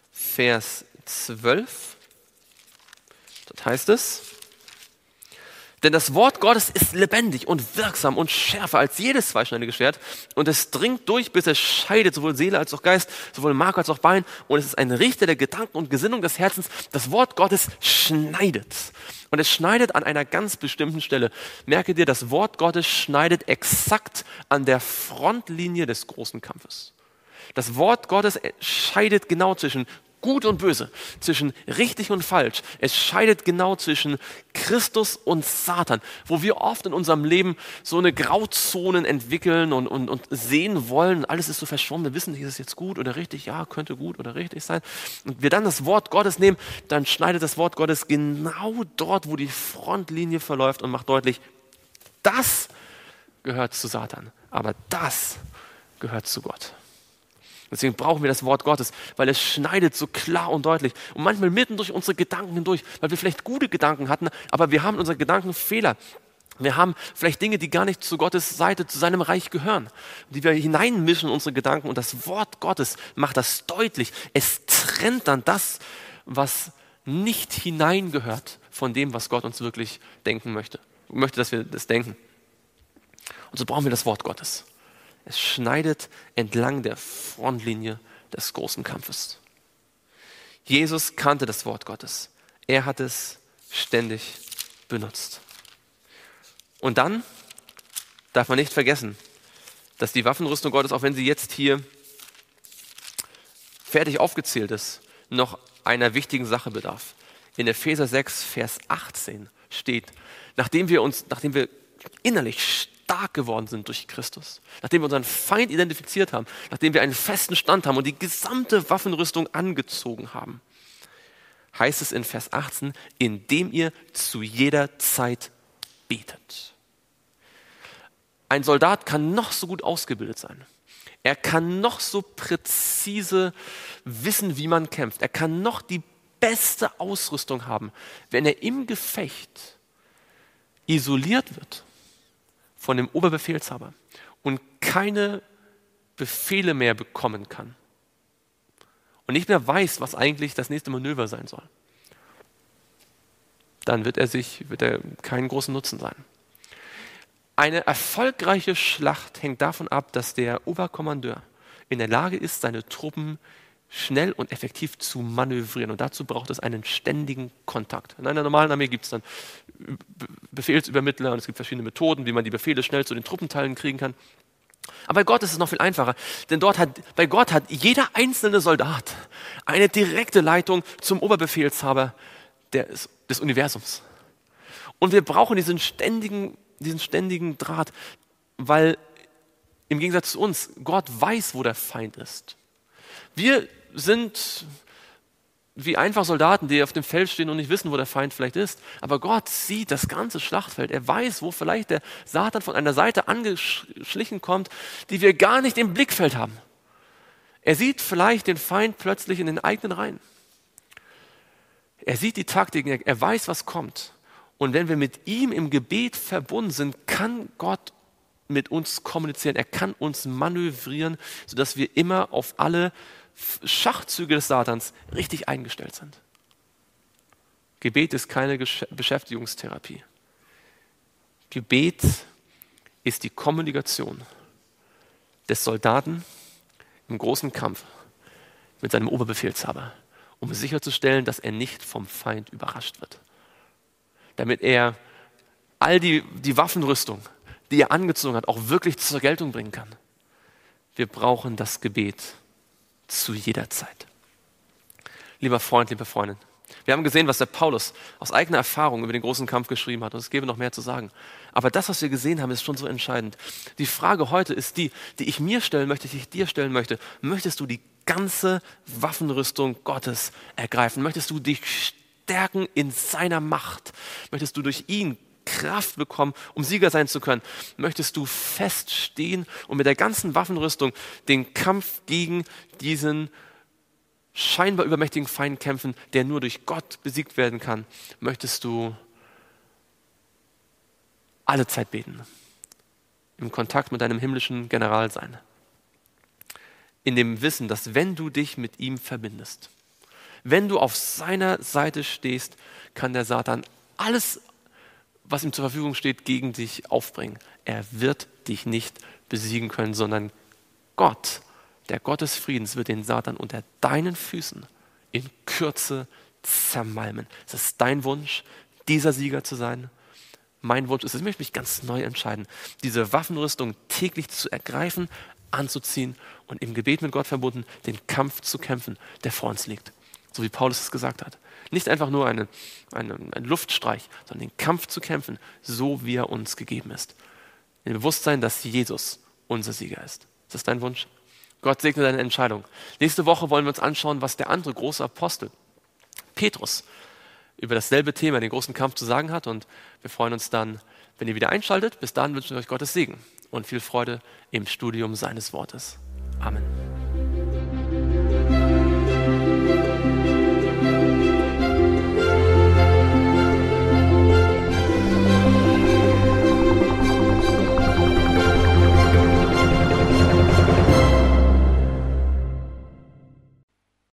Vers zwölf, dort heißt es, Denn das Wort Gottes ist lebendig und wirksam und schärfer als jedes zweischneidige Schwert und es dringt durch, bis es scheidet, sowohl Seele als auch Geist, sowohl Mark als auch Bein und es ist ein Richter der Gedanken und Gesinnung des Herzens. Das Wort Gottes schneidet und es schneidet an einer ganz bestimmten Stelle. Merke dir, das Wort Gottes schneidet exakt an der Frontlinie des großen Kampfes. Das Wort Gottes scheidet genau zwischen Gut und Böse, zwischen richtig und falsch. Es scheidet genau zwischen Christus und Satan, wo wir oft in unserem Leben so eine Grauzonen entwickeln und, und, und sehen wollen. Alles ist so verschwommen, wir wissen nicht, ist es jetzt gut oder richtig? Ja, könnte gut oder richtig sein. Und wir dann das Wort Gottes nehmen, dann schneidet das Wort Gottes genau dort, wo die Frontlinie verläuft und macht deutlich, das gehört zu Satan, aber das gehört zu Gott. Deswegen brauchen wir das Wort Gottes, weil es schneidet so klar und deutlich. Und manchmal mitten durch unsere Gedanken hindurch, weil wir vielleicht gute Gedanken hatten, aber wir haben in unseren Gedanken Fehler. Wir haben vielleicht Dinge, die gar nicht zu Gottes Seite, zu seinem Reich gehören, die wir hineinmischen in unsere Gedanken. Und das Wort Gottes macht das deutlich. Es trennt dann das, was nicht hineingehört von dem, was Gott uns wirklich denken möchte. Ich möchte, dass wir das denken. Und so brauchen wir das Wort Gottes. Es schneidet entlang der Frontlinie des großen Kampfes. Jesus kannte das Wort Gottes. Er hat es ständig benutzt. Und dann darf man nicht vergessen, dass die Waffenrüstung Gottes, auch wenn sie jetzt hier fertig aufgezählt ist, noch einer wichtigen Sache bedarf. In Epheser sechs, Vers achtzehn steht, nachdem wir uns, nachdem wir innerlich stark geworden sind durch Christus, nachdem wir unseren Feind identifiziert haben, nachdem wir einen festen Stand haben und die gesamte Waffenrüstung angezogen haben, heißt es in Vers achtzehn, indem ihr zu jeder Zeit betet. Ein Soldat kann noch so gut ausgebildet sein. Er kann noch so präzise wissen, wie man kämpft. Er kann noch die beste Ausrüstung haben. Wenn er im Gefecht isoliert wird von dem Oberbefehlshaber und keine Befehle mehr bekommen kann und nicht mehr weiß, was eigentlich das nächste Manöver sein soll, dann wird er sich, wird er keinen großen Nutzen sein. Eine erfolgreiche Schlacht hängt davon ab, dass der Oberkommandeur in der Lage ist, seine Truppen schnell und effektiv zu manövrieren. Und dazu braucht es einen ständigen Kontakt. In einer normalen Armee gibt es dann Befehlsübermittler und es gibt verschiedene Methoden, wie man die Befehle schnell zu den Truppenteilen kriegen kann. Aber bei Gott ist es noch viel einfacher, denn dort hat, bei Gott hat jeder einzelne Soldat eine direkte Leitung zum Oberbefehlshaber des, des Universums. Und wir brauchen diesen ständigen, diesen ständigen Draht, weil im Gegensatz zu uns, Gott weiß, wo der Feind ist. Wir sind wie einfach Soldaten, die auf dem Feld stehen und nicht wissen, wo der Feind vielleicht ist. Aber Gott sieht das ganze Schlachtfeld. Er weiß, wo vielleicht der Satan von einer Seite angeschlichen kommt, die wir gar nicht im Blickfeld haben. Er sieht vielleicht den Feind plötzlich in den eigenen Reihen. Er sieht die Taktiken, er weiß, was kommt. Und wenn wir mit ihm im Gebet verbunden sind, kann Gott mit uns kommunizieren. Er kann uns manövrieren, sodass wir immer auf alle Schachzüge des Satans richtig eingestellt sind. Gebet ist keine Gesch- Beschäftigungstherapie. Gebet ist die Kommunikation des Soldaten im großen Kampf mit seinem Oberbefehlshaber, um sicherzustellen, dass er nicht vom Feind überrascht wird. Damit er all die, die Waffenrüstung, die er angezogen hat, auch wirklich zur Geltung bringen kann. Wir brauchen das Gebet zu jeder Zeit. Lieber Freund, liebe Freundin, wir haben gesehen, was der Paulus aus eigener Erfahrung über den großen Kampf geschrieben hat und es gäbe noch mehr zu sagen. Aber das, was wir gesehen haben, ist schon so entscheidend. Die Frage heute ist die, die ich mir stellen möchte, die ich dir stellen möchte. Möchtest du die ganze Waffenrüstung Gottes ergreifen? Möchtest du dich stärken in seiner Macht? Möchtest du durch ihn Kraft bekommen, um Sieger sein zu können? Möchtest du feststehen und mit der ganzen Waffenrüstung den Kampf gegen diesen scheinbar übermächtigen Feind kämpfen, der nur durch Gott besiegt werden kann? Möchtest du alle Zeit beten, im Kontakt mit deinem himmlischen General sein, in dem Wissen, dass wenn du dich mit ihm verbindest, wenn du auf seiner Seite stehst, kann der Satan alles was ihm zur Verfügung steht, gegen dich aufbringen. Er wird dich nicht besiegen können, sondern Gott, der Gott des Friedens, wird den Satan unter deinen Füßen in Kürze zermalmen. Es ist dein Wunsch, dieser Sieger zu sein. Mein Wunsch ist es, ich möchte mich ganz neu entscheiden, diese Waffenrüstung täglich zu ergreifen, anzuziehen und im Gebet mit Gott verbunden, den Kampf zu kämpfen, der vor uns liegt. So wie Paulus es gesagt hat. Nicht einfach nur eine, eine, ein Luftstreich, sondern den Kampf zu kämpfen, so wie er uns gegeben ist. Im Bewusstsein, dass Jesus unser Sieger ist. Ist das dein Wunsch? Gott segne deine Entscheidung. Nächste Woche wollen wir uns anschauen, was der andere große Apostel, Petrus, über dasselbe Thema, den großen Kampf, zu sagen hat. Und wir freuen uns dann, wenn ihr wieder einschaltet. Bis dahin wünschen wir euch Gottes Segen und viel Freude im Studium seines Wortes. Amen.